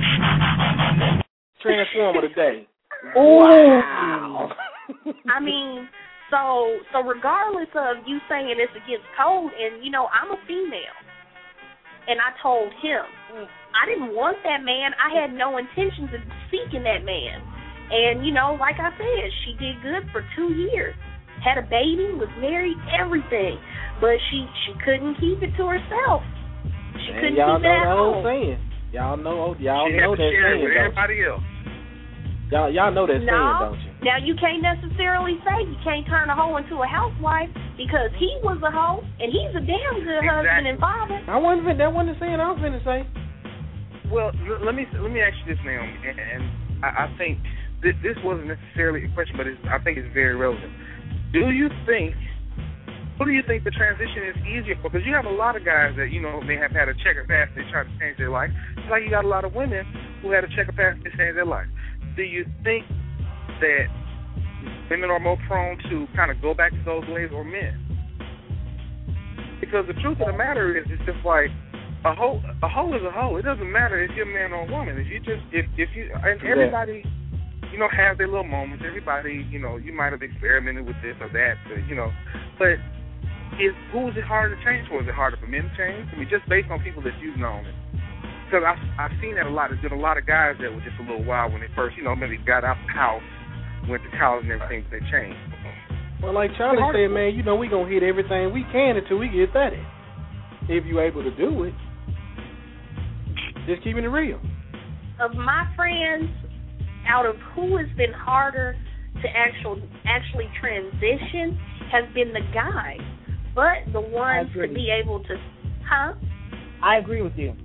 transformer today. Wow. I mean, so so regardless of you saying it's against code, and, you know, I'm a female, and I told him, I didn't want that man. I had no intentions of seeking that man. And, you know, like I said, she did good for two years. Had a baby, was married, everything. But she, she couldn't keep it to herself. She Man, couldn't y'all keep it know at the old home. saying. Y'all know y'all she know had to that share it saying, with don't everybody else. you? Y'all y'all know that no. saying, don't you? Now, you can't necessarily say you can't turn a hoe into a housewife, because he was a hoe, and he's a damn good Exactly. husband and father. I wasn't fin- that wasn't the saying I was finna say. Well, l- let me let me ask you this, Naomi, and, and I, I think th- this wasn't necessarily a question, but it's, I think it's very relevant. Do you think who do you think the transition is easier for? Because you have a lot of guys that, you know, may have had a checker past, they try to change their life. It's like you got a lot of women who had a checker past, they change their life. Do you think that women are more prone to kind of go back to those ways, or men? Because the truth of the matter is, it's just like a hoe. A hoe is a hoe. It doesn't matter if you're a man or a woman. If you just, if if you, and everybody, you know, have their little moments. Everybody, you know, you might have experimented with this or that, but, you know, but is who is it harder to change for? Is it harder for men to change? I mean, just based on people that you've known. Because I've, I've seen that a lot. There's been a lot of guys that were just a little wild when they first, you know, maybe got out the house, went to college and everything, but they changed. Well, like Charlie said, man, you know, we going to hit everything we can until we get thirty. If you're able to do it. Just keeping it real. Of my friends, out of who has been harder to actual, actually transition has been the guys. But the ones to be able to, huh? I agree with you.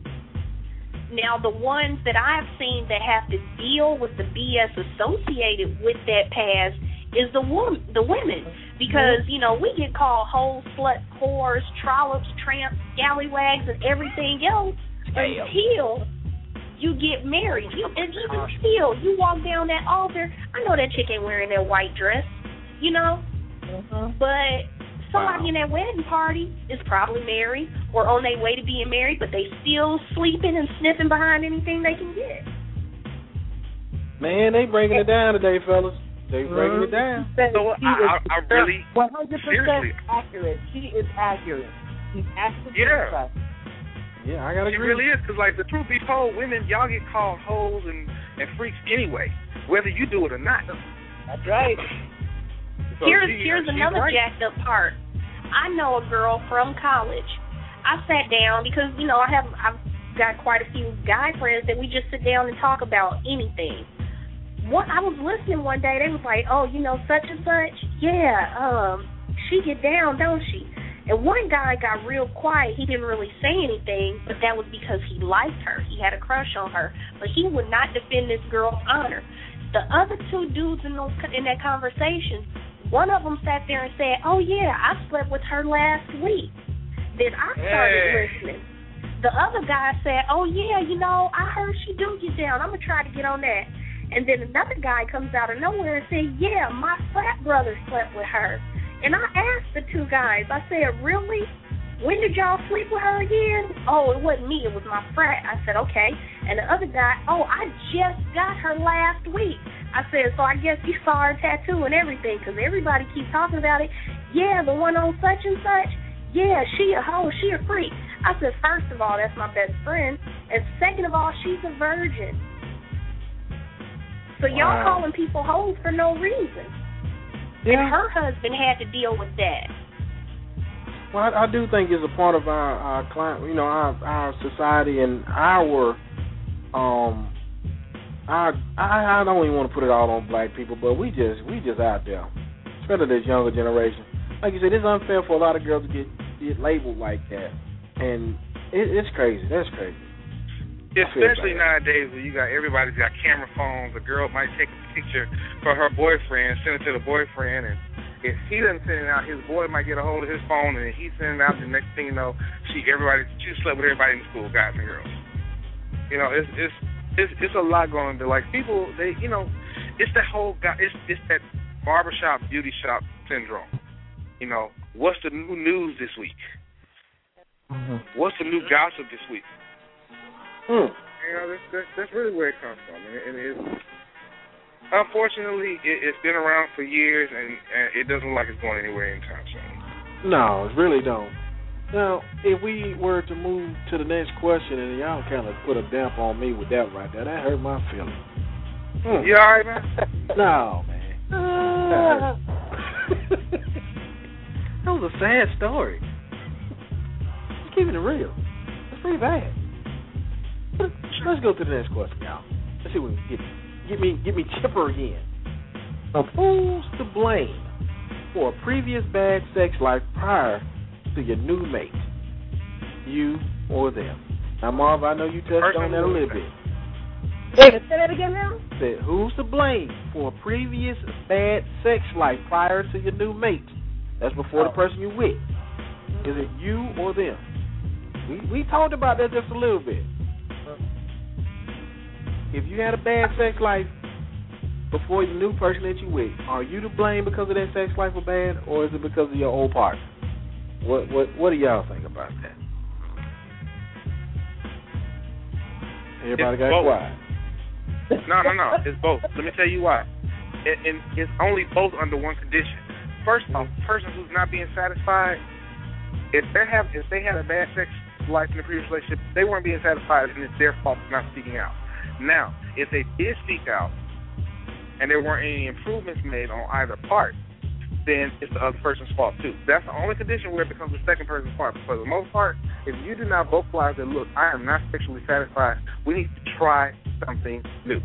Now, the ones that I've seen that have to deal with the B S associated with that past is the woman, the women. Because, you know, we get called hoes, sluts, whores, trollops, tramps, scallywags, and everything else until you get married. You, and even still, you walk down that altar, I know that chick ain't wearing that white dress, you know? Mm-hmm. But somebody wow. in that wedding party is probably married or on their way to being married, but they still sleeping and sniffing behind anything they can get. Man, they breaking it down today, fellas. They breaking mm-hmm. it down. So I, I, I really, one hundred percent seriously. accurate. She is accurate. She's accurate. Yeah. Yeah, I gotta agree. It really is, because, like, the truth be told, women, y'all get called hoes and, and freaks anyway, whether you do it or not. That's right. So here's she, here's she's another right. jacked up part. I know a girl from college. I sat down because, you know, I have I've got quite a few guy friends that we just sit down and talk about anything. What I was listening one day, they was like, oh, you know, such and such, yeah, um, she get down, don't she? And one guy got real quiet. He didn't really say anything, but that was because he liked her. He had a crush on her, but he would not defend this girl's honor. The other two dudes in those in that conversation, one of them sat there and said, oh, yeah, I slept with her last week. Then I started hey. listening. The other guy said, oh, yeah, you know, I heard she do get down. I'm going to try to get on that. And then another guy comes out of nowhere and says, yeah, my frat brother slept with her. And I asked the two guys, I said, really? When did y'all sleep with her again? Oh, it wasn't me, it was my frat. I said, okay. And the other guy, oh, I just got her last week. I said, so I guess you saw her tattoo and everything, because everybody keeps talking about it. Yeah, the one on such and such. Yeah, she a hoe, she a freak. I said, first of all, that's my best friend. And second of all, she's a virgin. So y'all wow. calling people hoes for no reason. Yeah. And her husband had to deal with that. Well, I, I do think it's a part of our, our client, you know, our, our society and our, um, our, I, I don't even want to put it all on black people, but we just, we just out there, especially this younger generation. Like you said, it's unfair for a lot of girls to get, get labeled like that, and it, it's crazy. That's crazy. Especially nowadays, where you got everybody's got camera phones. A girl might take a picture for her boyfriend, send it to the boyfriend, and if he doesn't send it out, his boy might get a hold of his phone, and he sends it out. The next thing you know, she everybody she slept with everybody in the school, guys and girls. You know, it's it's it's, it's a lot going on. Like people, they you know, it's that whole guy. It's it's that barbershop beauty shop syndrome. You know, what's the new news this week? Mm-hmm. What's the new gossip this week? Hmm. You know, that's, that's, that's really where it comes from. And, and it's, unfortunately, it, it's been around for years, and, and it doesn't look like it's going anywhere anytime soon. No, it really don't. Now, if we were to move to the next question, and y'all kind of put a damp on me with that right there, that hurt my feelings. Hmm. You all right, man? No, man. Uh, that was a sad story. Just keeping it real. It's pretty bad. Let's go to the next question, y'all. Let's see what we can get. Get me, get me chipper again. Now, who's to blame for a previous bad sex life prior to your new mate? You or them? Now, Marv, I know you touched Person on that a little bit. David, say that again now. Said, who's to blame for a previous bad sex life prior to your new mate? That's before the person you with. Is it you or them? We we talked about that just a little bit. If you had a bad sex life before the new person that you with, are you to blame because of that sex life was bad, or is it because of your old partner? What what what do y'all think about that? Everybody it's got both. quiet. No, no, no. It's both. Let me tell you why. And, and it's only both under one condition. First off, the person who's not being satisfied, if they have if they had a bad sex life in the previous relationship, they weren't being satisfied, and it's their fault for not speaking out. Now, if they did speak out and there weren't any improvements made on either part, then it's the other person's fault too. That's the only condition where it becomes the second person's fault. But for the most part, if you do not vocalize that, look, I am not sexually satisfied, we need to try something new.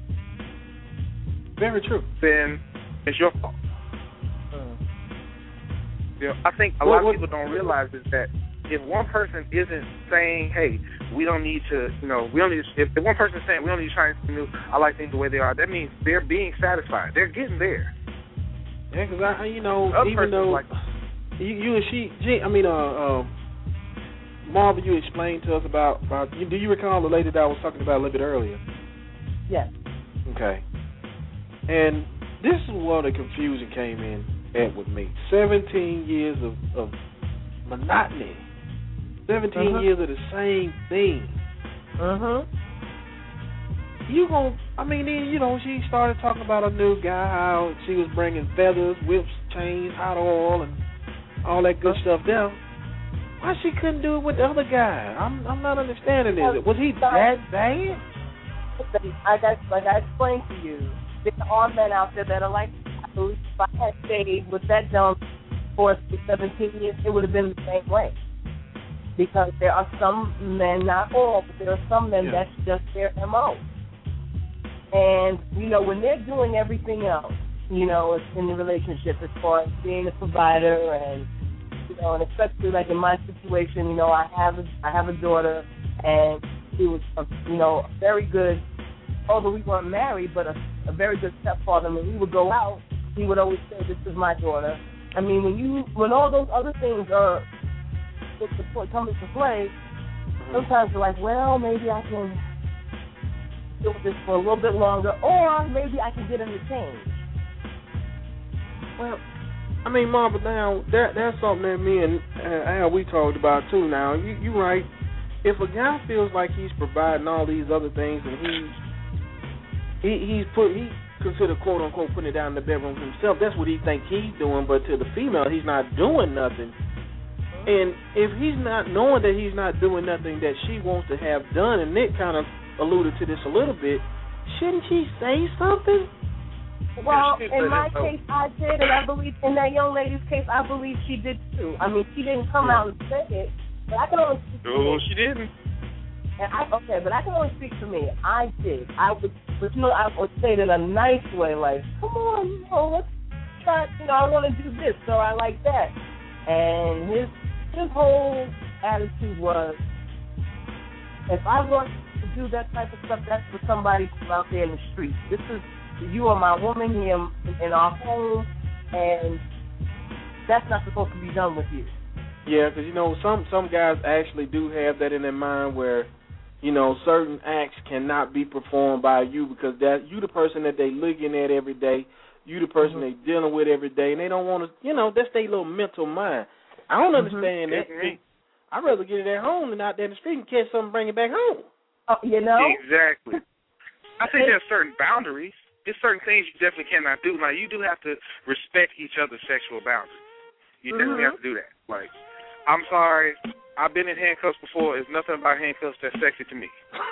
Very true. Then it's your fault. Uh, you know, I think a what, lot of what, people don't realize is that if one person isn't saying, hey, we don't need to, you know, we don't need to, if the one person is saying we don't need to try something new, I like things the way they are, that means they're being satisfied. They're getting there. Yeah, because I, you know, Other even though like, you, you and she, G, I mean, uh, uh, Marvin, you explained to us about, about, do you recall the lady that I was talking about a little bit earlier? Yes. Okay. And this is where the confusion came in at with me. Seventeen years of, of monotony. Seventeen uh-huh. years of the same thing. Uh huh. You gon' I mean, then, you know, she started talking about a new guy, how she was bringing feathers, whips, chains, hot oil, and all that good stuff there. Why she couldn't do it with the other guy? I'm I'm not understanding this. Was he that bad? Like I, like I explained to you, there are men out there that are like, I believe if I had stayed with that jump for seventeen years, it would have been the same way. Because there are some men, not all, but there are some men yeah. that's just their M O. And, you know, when they're doing everything else, you know, in the relationship as far as being a provider and, you know, and especially like in my situation, you know, I have a, I have a daughter, and he was, a, you know, very good, although we weren't married, but a, a very good stepfather. When we would go out, he would always say, this is my daughter. I mean, when you, when all those other things are come into play, sometimes you're like, well, maybe I can do this for a little bit longer, or maybe I can get him to change. Well, I mean, Mom, but now that that's something that me and uh, Al we talked about too. Now, you you right. If a guy feels like he's providing all these other things, and he he he's put he consider quote unquote putting it down in the bedroom himself, that's what he think he's doing. But to the female, he's not doing nothing. And if he's not knowing that he's not doing nothing that she wants to have done, and Nick kind of alluded to this a little bit, shouldn't she say something? Well, in my case, I did, and I believe in that young lady's case, I believe she did too. I mean, she didn't come out and say it, but I can only speak for Oh, me. she didn't. And I, okay, but I can only speak for me. I did. I would, but you know, I would say it in a nice way, like, come on, you know, let's try. You know, I want to do this, so I like that. And his his whole attitude was, if I want to do that type of stuff, that's for somebody from out there in the street. This is, you are my woman here in our home, and that's not supposed to be done with you. Yeah, because, you know, some, some guys actually do have that in their mind where, you know, certain acts cannot be performed by you because that you the person that they looking at every day, you the person mm-hmm. they dealing with every day, and they don't want to, you know, that's their little mental mind. I don't mm-hmm. understand that. I'd rather get it at home than out there in the street and catch something and bring it back home. Oh, you know? Exactly. I think there's certain boundaries. There's certain things you definitely cannot do. Now, you do have to respect each other's sexual boundaries. You mm-hmm. definitely have to do that. Like, I'm sorry, I've been in handcuffs before. There's nothing about handcuffs that's sexy to me.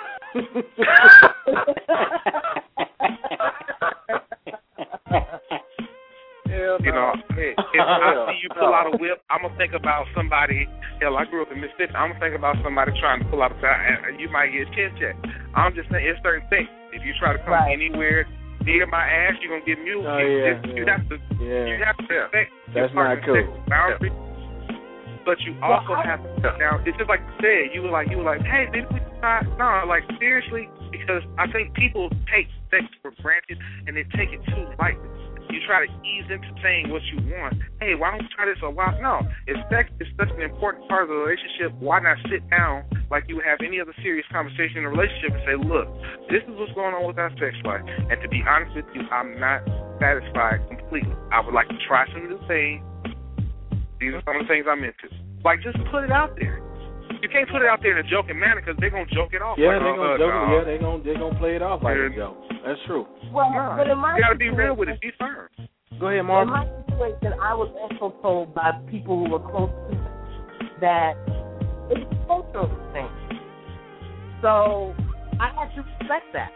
Hell you no. know, if I see you pull out a whip, I'm going to think about somebody. Hell, I grew up in Mississippi. I'm going to think about somebody trying to pull out a gun, and you might get chin checked. I'm just saying, it's certain things. If you try to come right. anywhere near my ass, you're going to get mule oh, kicked. yeah, You yeah. have to, yeah. you have to respect That's your not partner's cool. boundaries. But you also well, have to, now, it's just like you said, you were like, you were like, hey, did we not? No, like, seriously, because I think people take sex for granted, and they take it too lightly. you try to ease into saying what you want. Hey, why don't you try this or why? No, if sex is such an important part of the relationship, why not sit down like you would have any other serious conversation in a relationship and say, look, this is what's going on with our sex life. And to be honest with you, I'm not satisfied completely. I would like to try some new things. These are some of the things I'm into. Like, just put it out there. You can't put it out there in a joking manner because they're gonna joke it off. Yeah, like, they're oh, gonna joke no. it. Yeah, they're gonna they're gonna play it off like yeah. a joke. That's true. Well, no, but in my you gotta be real with it. Be firm. Go ahead, In Marvin. my situation, I was also told by people who were close to me that it's a cultural thing. So I had to respect that.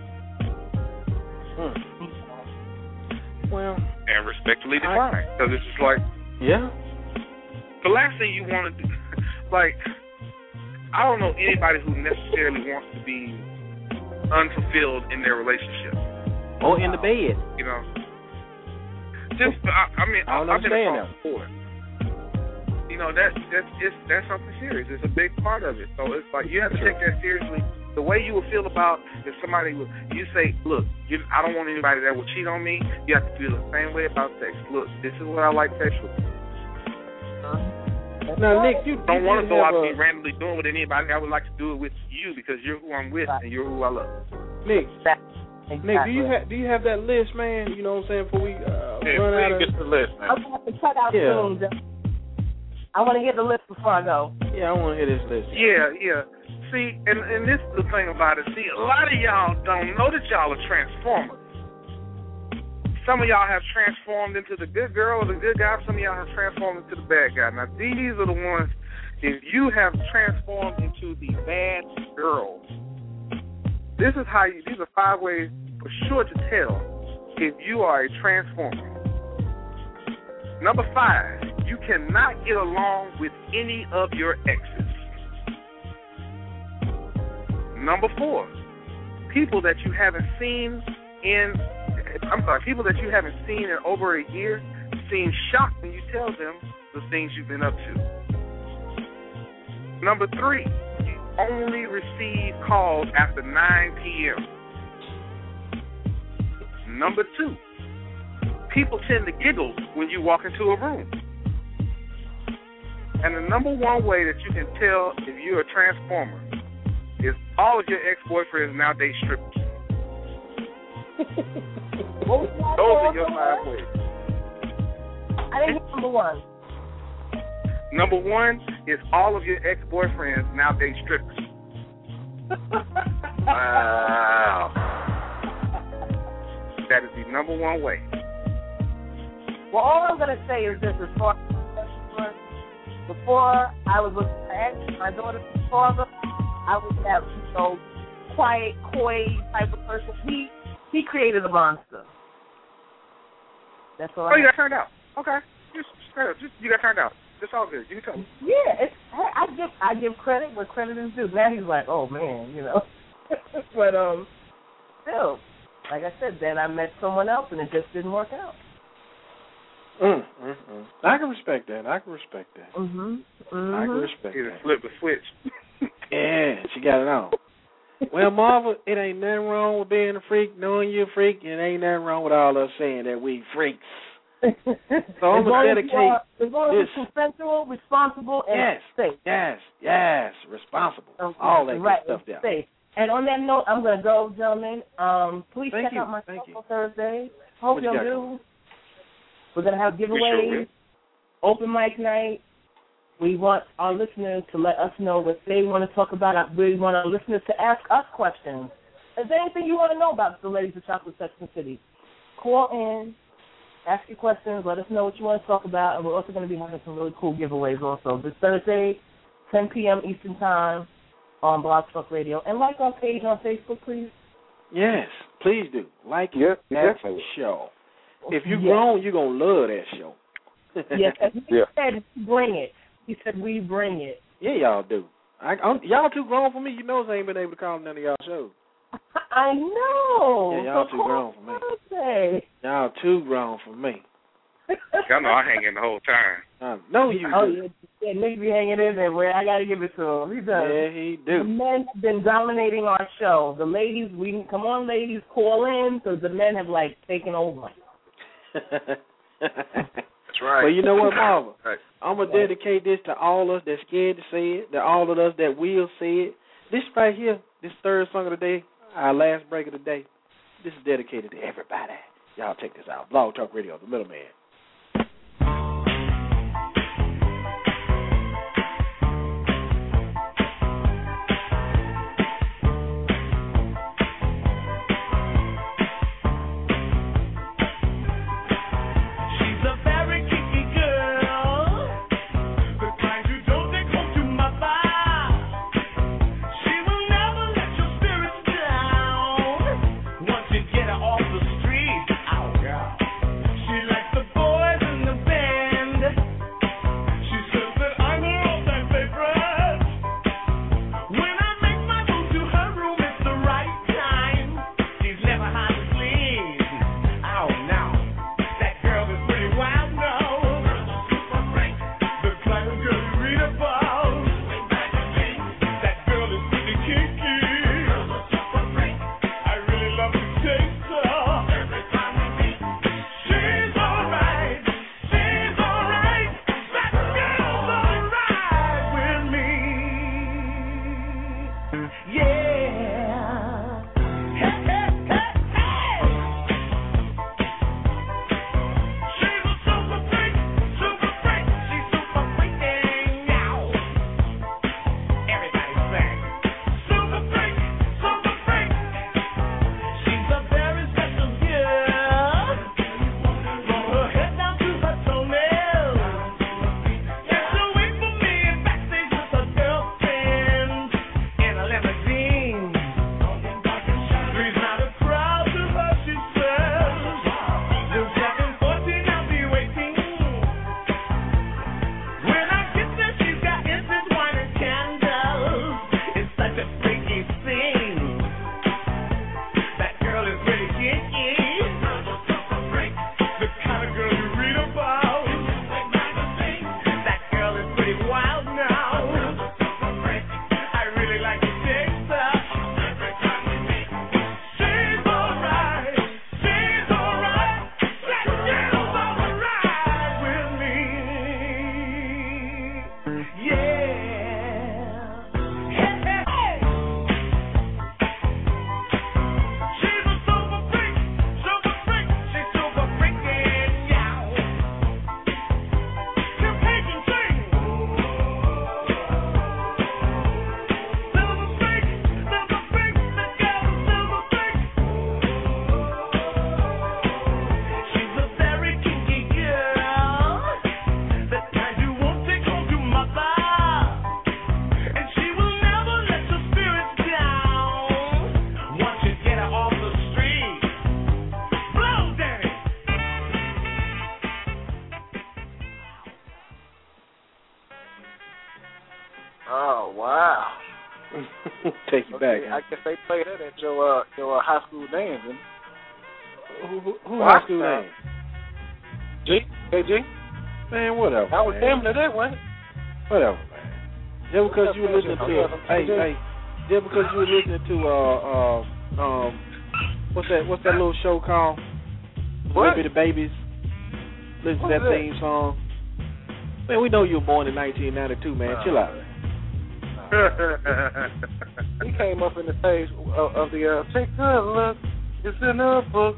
Hmm. Well, and respectfully decline because it's just like, yeah. The last thing you want to do, like, I don't know anybody who necessarily wants to be unfulfilled in their relationship. Or in the bed. You know, just I, I mean, I don't I've been understand across the board. You know, that's that's it's, that's something serious. It's a big part of it. So it's like you have to take that seriously. The way you would feel about if somebody would, you say, look, you, I don't want anybody that will cheat on me. You have to feel the same way about sex. Look, this is what I like sexually. Now, Nick, you don't you want to go out a, and be randomly doing with anybody. I would like to do it with you because you're who I'm with and you're who I love. Nick, exactly. Nick, do you have do you have that list, man? You know what I'm saying? Before we uh, yeah, run out of get the list, man. I'm going to cut out yeah. soon. I want to get the list before I go. Yeah, I want to hear this list. Yeah, yeah. See, and and this is the thing about it. See, a lot of y'all don't know that y'all are transformers. Some of y'all have transformed into the good girl or the good guy. Some of y'all have transformed into the bad guy. Now, these are the ones, if you have transformed into the bad girl, this is how you, these are five ways for sure to tell if you are a transformer. Number five, you cannot get along with any of your exes. Number four, people that you haven't seen in I'm sorry, people that you haven't seen in over a year seem shocked when you tell them the things you've been up to. Number three, you only receive calls after nine p.m. Number two, people tend to giggle when you walk into a room. And the number one way that you can tell if you're a transformer is all of your ex-boyfriends now date strippers. What was that? Those are your five ways. I didn't get number one. Number one is all of your ex-boyfriends now date strippers. Wow. That is the number one way. Well, all I'm going to say is this as far as before I was with my ex, my daughter's father, I was that, you know, quiet, coy type of person. He he created a monster. That's all. Oh, I you got turned out. Okay, just straight up, just you got turned out. It's all good. You can tell me. Yeah, it's, I give I give credit where credit is due. Now he's like, oh man, you know. But um, still, like I said, then I met someone else and it just didn't work out. Mm, mm, mm. I can respect that. I can respect that. Mhm. Mm-hmm. I can respect Either that. flip the switch. Yeah, she got it on. Well, Marva, it ain't nothing wrong with being a freak, knowing you're a freak, and ain't nothing wrong with all us saying that we freaks. So I'm going to dedicate are, as long as this. it's consensual, responsible, and Yes, safe. yes, yes, responsible. Okay. All that right, good stuff there. safe. And on that note, I'm going to go, gentlemen. Um, please Thank check you. out my Thank show you. on Thursday. Hope What you'll you got do. coming? We're going to have We sure giveaways, will. open mic night. We want our listeners to let us know what they want to talk about. We want our listeners to ask us questions. Is there anything you want to know about the ladies of Chocolate Sex and City? Call in, ask your questions, let us know what you want to talk about, and we're also going to be having some really cool giveaways also. This Thursday, ten p.m. Eastern Time on Blog Talk Radio. And like our page on Facebook, please. Yes, please do. Like Yes, that definitely. show. If you're Yes. grown, you're going to love that show. Yes, as he Yeah. said, bring it. He said, we bring it. Yeah, y'all do. I, I'm, y'all too grown for me. You know I ain't been able to call none of y'all shows. I know. Yeah, y'all So too grown for me. Thursday. Y'all too grown for me. Y'all know I hang in the whole time. I know you Oh, do. yeah, yeah, Nick be hanging in there, where I got to give it to him. He does. Yeah, he The do. men have been dominating our show. The ladies, we come on, ladies, call in, because the men have, like, taken over. That's right. Well, you know what, Marva? Right. I'm going to dedicate this to all of us that's scared to say it, to all of us that will say it. This right here, this third song of the day, our last break of the day, this is dedicated to everybody. Y'all check this out. Blog Talk Radio, The Middleman. Take you okay, back. I guess they play that at your uh, your uh, high school dance. Who, who, who high school dance? G? K G? Man, whatever. I was man. damn near that, wasn't it? Whatever, man. Just because you were listening to, hey, hey, just because you were listening to, uh, uh, um, what's that? What's that little show called? What? Maybe the Babies. Listen What's to that, that theme song. Man, we know you were born in nineteen ninety-two, man. Uh, Chill out. He came up in the stage of, of the uh, take a look, it's in a book.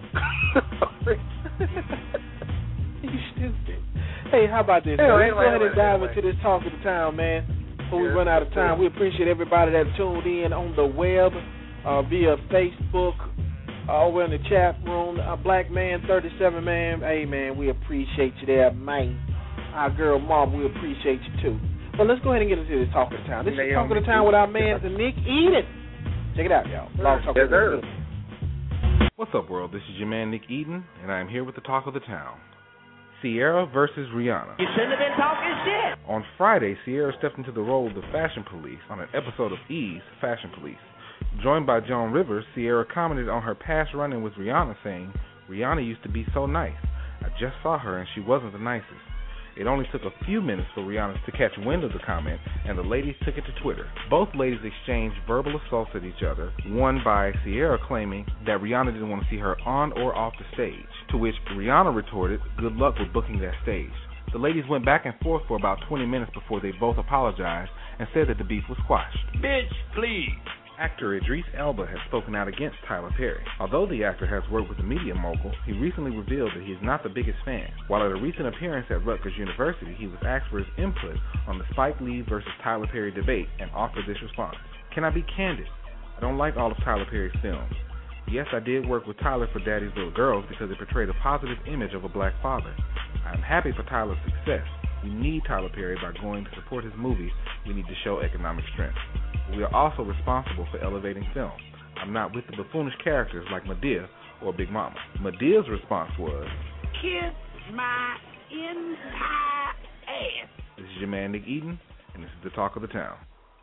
You stupid. Hey, how about this? Anyway, man? Let's go anyway, ahead and anyway, dive anyway. into this talk of the town, man. Before we Yeah, run out of time, cool. we appreciate everybody that tuned in on the web, uh, via Facebook, uh, over in the chat room. Uh, Black Man thirty-seven, man. Hey, man, we appreciate you there, man. Our girl Marv, we appreciate you too. But let's go ahead and get into this talk of the town. This is talk of the town with our man, Nick Eden. Check it out, y'all. Blog Talk Yes, Radio. sir. What's up, world? This is your man, Nick Eden, and I am here with the talk of the town. Sierra versus Rihanna. You shouldn't have been talking shit. On Friday, Sierra stepped into the role of the Fashion Police on an episode of E's Fashion Police. Joined by Joan Rivers, Sierra commented on her past run-in with Rihanna, saying, "Rihanna used to be so nice. I just saw her and she wasn't the nicest. It only took a few minutes for Rihanna to catch wind of the comment, and the ladies took it to Twitter. Both ladies exchanged verbal assaults at each other, one by Ciara claiming that Rihanna didn't want to see her on or off the stage, to which Rihanna retorted, good luck with booking that stage. The ladies went back and forth for about twenty minutes before they both apologized and said that the beef was squashed. Bitch, please. Actor Idris Elba has spoken out against Tyler Perry. Although the actor has worked with the media mogul, he recently revealed that he is not the biggest fan. While at a recent appearance at Rutgers University, he was asked for his input on the Spike Lee versus Tyler Perry debate and offered this response. Can I be candid? I don't like all of Tyler Perry's films. Yes, I did work with Tyler for Daddy's Little Girls because it portrayed a positive image of a black father. I am happy for Tyler's success. We need Tyler Perry by going to support his movies. We need to show economic strength. We are also responsible for elevating film. I'm not with the buffoonish characters like Madea or Big Mama. Madea's response was, kiss my entire ass. This is your man Nick Eden, and this is the talk of the town.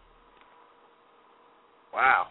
Wow.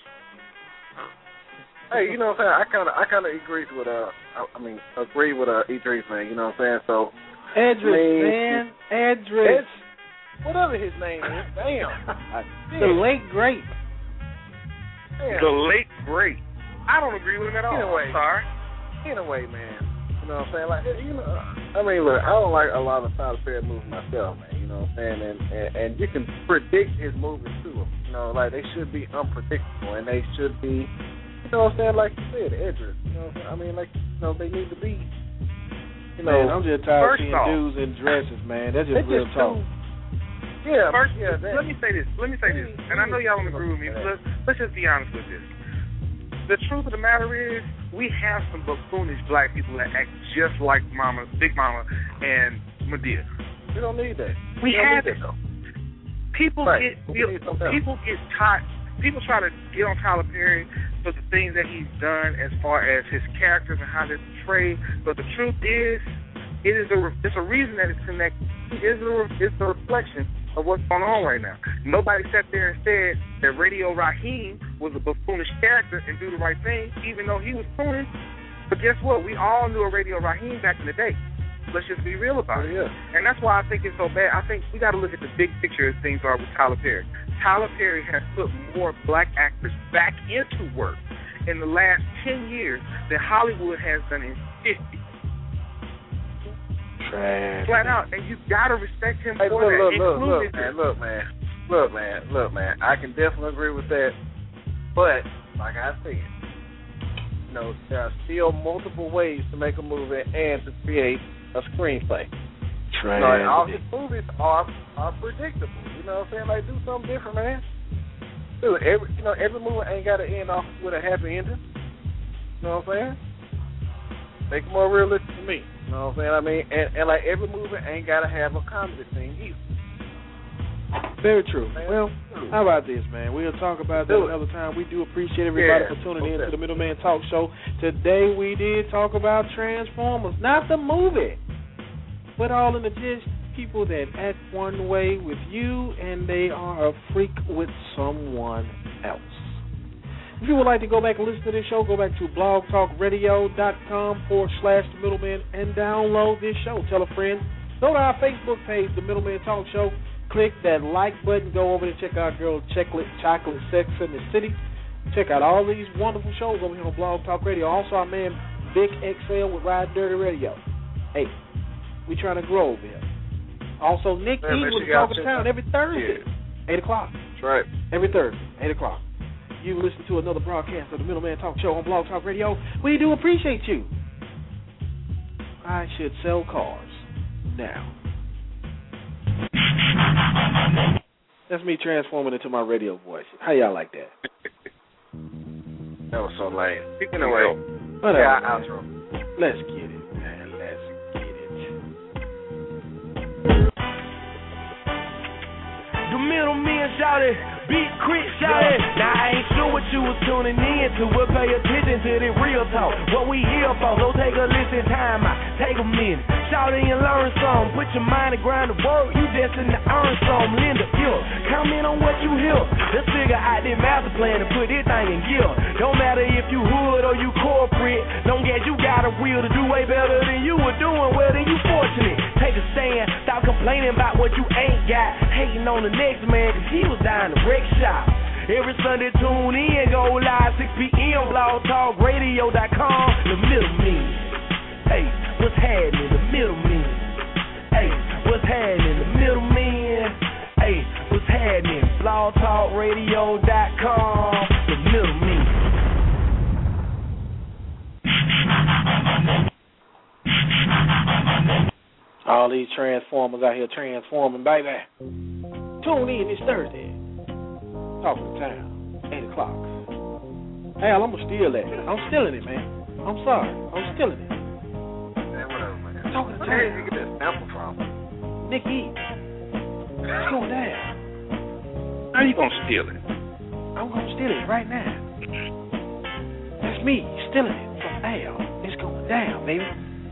Hey, you know what I'm saying? I kind of, I kind of agree with, uh, I, I mean, agree with uh, Idris, man. You know what I'm saying? So, Edris, I mean, man, Edris. Ed, whatever his name is, damn. The late great. Damn. The late great. I don't agree with him at all. Anyway, I'm sorry. Anyway, man. You know what I'm saying? Like, you know, I mean, look, I don't like a lot of Tyler Perry movies myself, man. You know what I'm saying? And, and and you can predict his movies too. You know, like they should be unpredictable, and they should be, you know what I'm saying? Like you said, Edris. You know what I'm saying? I mean, like, you know, they need to be. You know, man, I'm just tired of seeing off, dudes in dresses, man. That's just real just talk. Too, yeah, First, yeah. That, let me say this. Let me say this. And I know y'all don't agree with me, but let's, let's just be honest with this. The truth of the matter is, we have some buffoonish black people that act just like Mama, Big Mama, and Madea. We don't need that. We, we have it though. People right. get people, people get taught. People try to get on Tyler Perry for the things that he's done as far as his characters and how they're portrayed. But the truth is, it is a it's a reason that it's connected. It's a it's a reflection of what's going on right now. Nobody sat there and said that Radio Raheem was a buffoonish character and do the right thing, even though he was fooling. But guess what? We all knew a Radio Raheem back in the day. Let's just be real about it. Yeah. And that's why I think it's so bad. I think we got to look at the big picture as things are with Tyler Perry. Tyler Perry has put more black actors back into work in the last ten years than Hollywood has done in fifty. Trash. Flat out, and you gotta respect him hey, for look, that. Look, look, look, him. man, look, man, look, man, look, man. I can definitely agree with that, but like I said, you know, there are still multiple ways to make a movie and to create a screenplay. Trash. You know, and all his movies are are predictable. You know what I'm saying? Like, do something different, man. Dude, every you know, every movie ain't got to end off with a happy ending. You know what I'm saying? Make it more realistic to me. You know what I'm saying? I mean, and, and like every movie ain't got to have a comedy scene either. Very true. Man, well, how about this, man? We'll talk about that another time. We do appreciate everybody yeah, for tuning okay. in to the Middleman Talk Show. Today we did talk about Transformers, not the movie, but all in the gist. People that act one way with you and they are a freak with someone else. If you would like to go back and listen to this show, go back to blogtalkradio.com forward slash the Middleman and download this show. Tell a friend. Go to our Facebook page, The Middleman Talk Show. Click that like button. Go over there and check out Girl Chocolate, Chocolate Sex in the City. Check out all these wonderful shows over here on Blog Talk Radio. Also, our man Vic X L with Ride Dirty Radio. Hey, we trying to grow over here. Also, Nick E with the Talk of the Town every Thursday, yeah. eight o'clock. That's right. Every Thursday, eight o'clock. You listen to another broadcast of the Middleman Talk Show on Blog Talk Radio. We do appreciate you. I should sell cars now. That's me transforming into my radio voice. How y'all like that? That was so lame. Speaking of way, Whatever, yeah, man. outro. Let's get it, man. Let's get it. The middleman shouted, beat Crit shouted. Now I ain't sure what you was tuning in to, but pay attention to the real talk. What we here for, so take a listen, time out, take a minute. Shout in and learn some, put your mind to grind the work, you destined to earn some. Linda, yeah, comment on what you hear. Let's figure figure out this master plan and put this thing in gear. Don't matter if you hood or you corporate, long as you got a will to do way better than you were doing, well then you fortunate. Take a stand, stop complaining about what you ain't got, hating on the next man cause he was down the wreck shop. Every Sunday tune in, go live six p.m. blog talk radio dot com. The middleman, hey, what's happening? The middleman, hey, what's happening? The middleman, hey, what's happening? blog talk radio dot com. The middleman. All these transformers out here transforming, baby. Tune in this Thursday. Talking Town, eight o'clock. Hell, I'm going to steal that. I'm stealing it, man. I'm sorry. I'm stealing it. Man, whatever, man. Talking Where Town. did you get that sample from? Nick E. It's going down. How you going to steal it? I'm going to steal it right now. That's me stealing it from Al. It's going down, baby.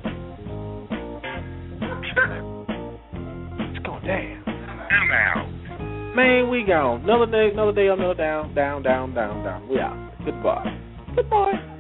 It's going down. I'm out. Man, we gone. Another day, another day, another down, down, down, down, down. We out. Goodbye. Goodbye.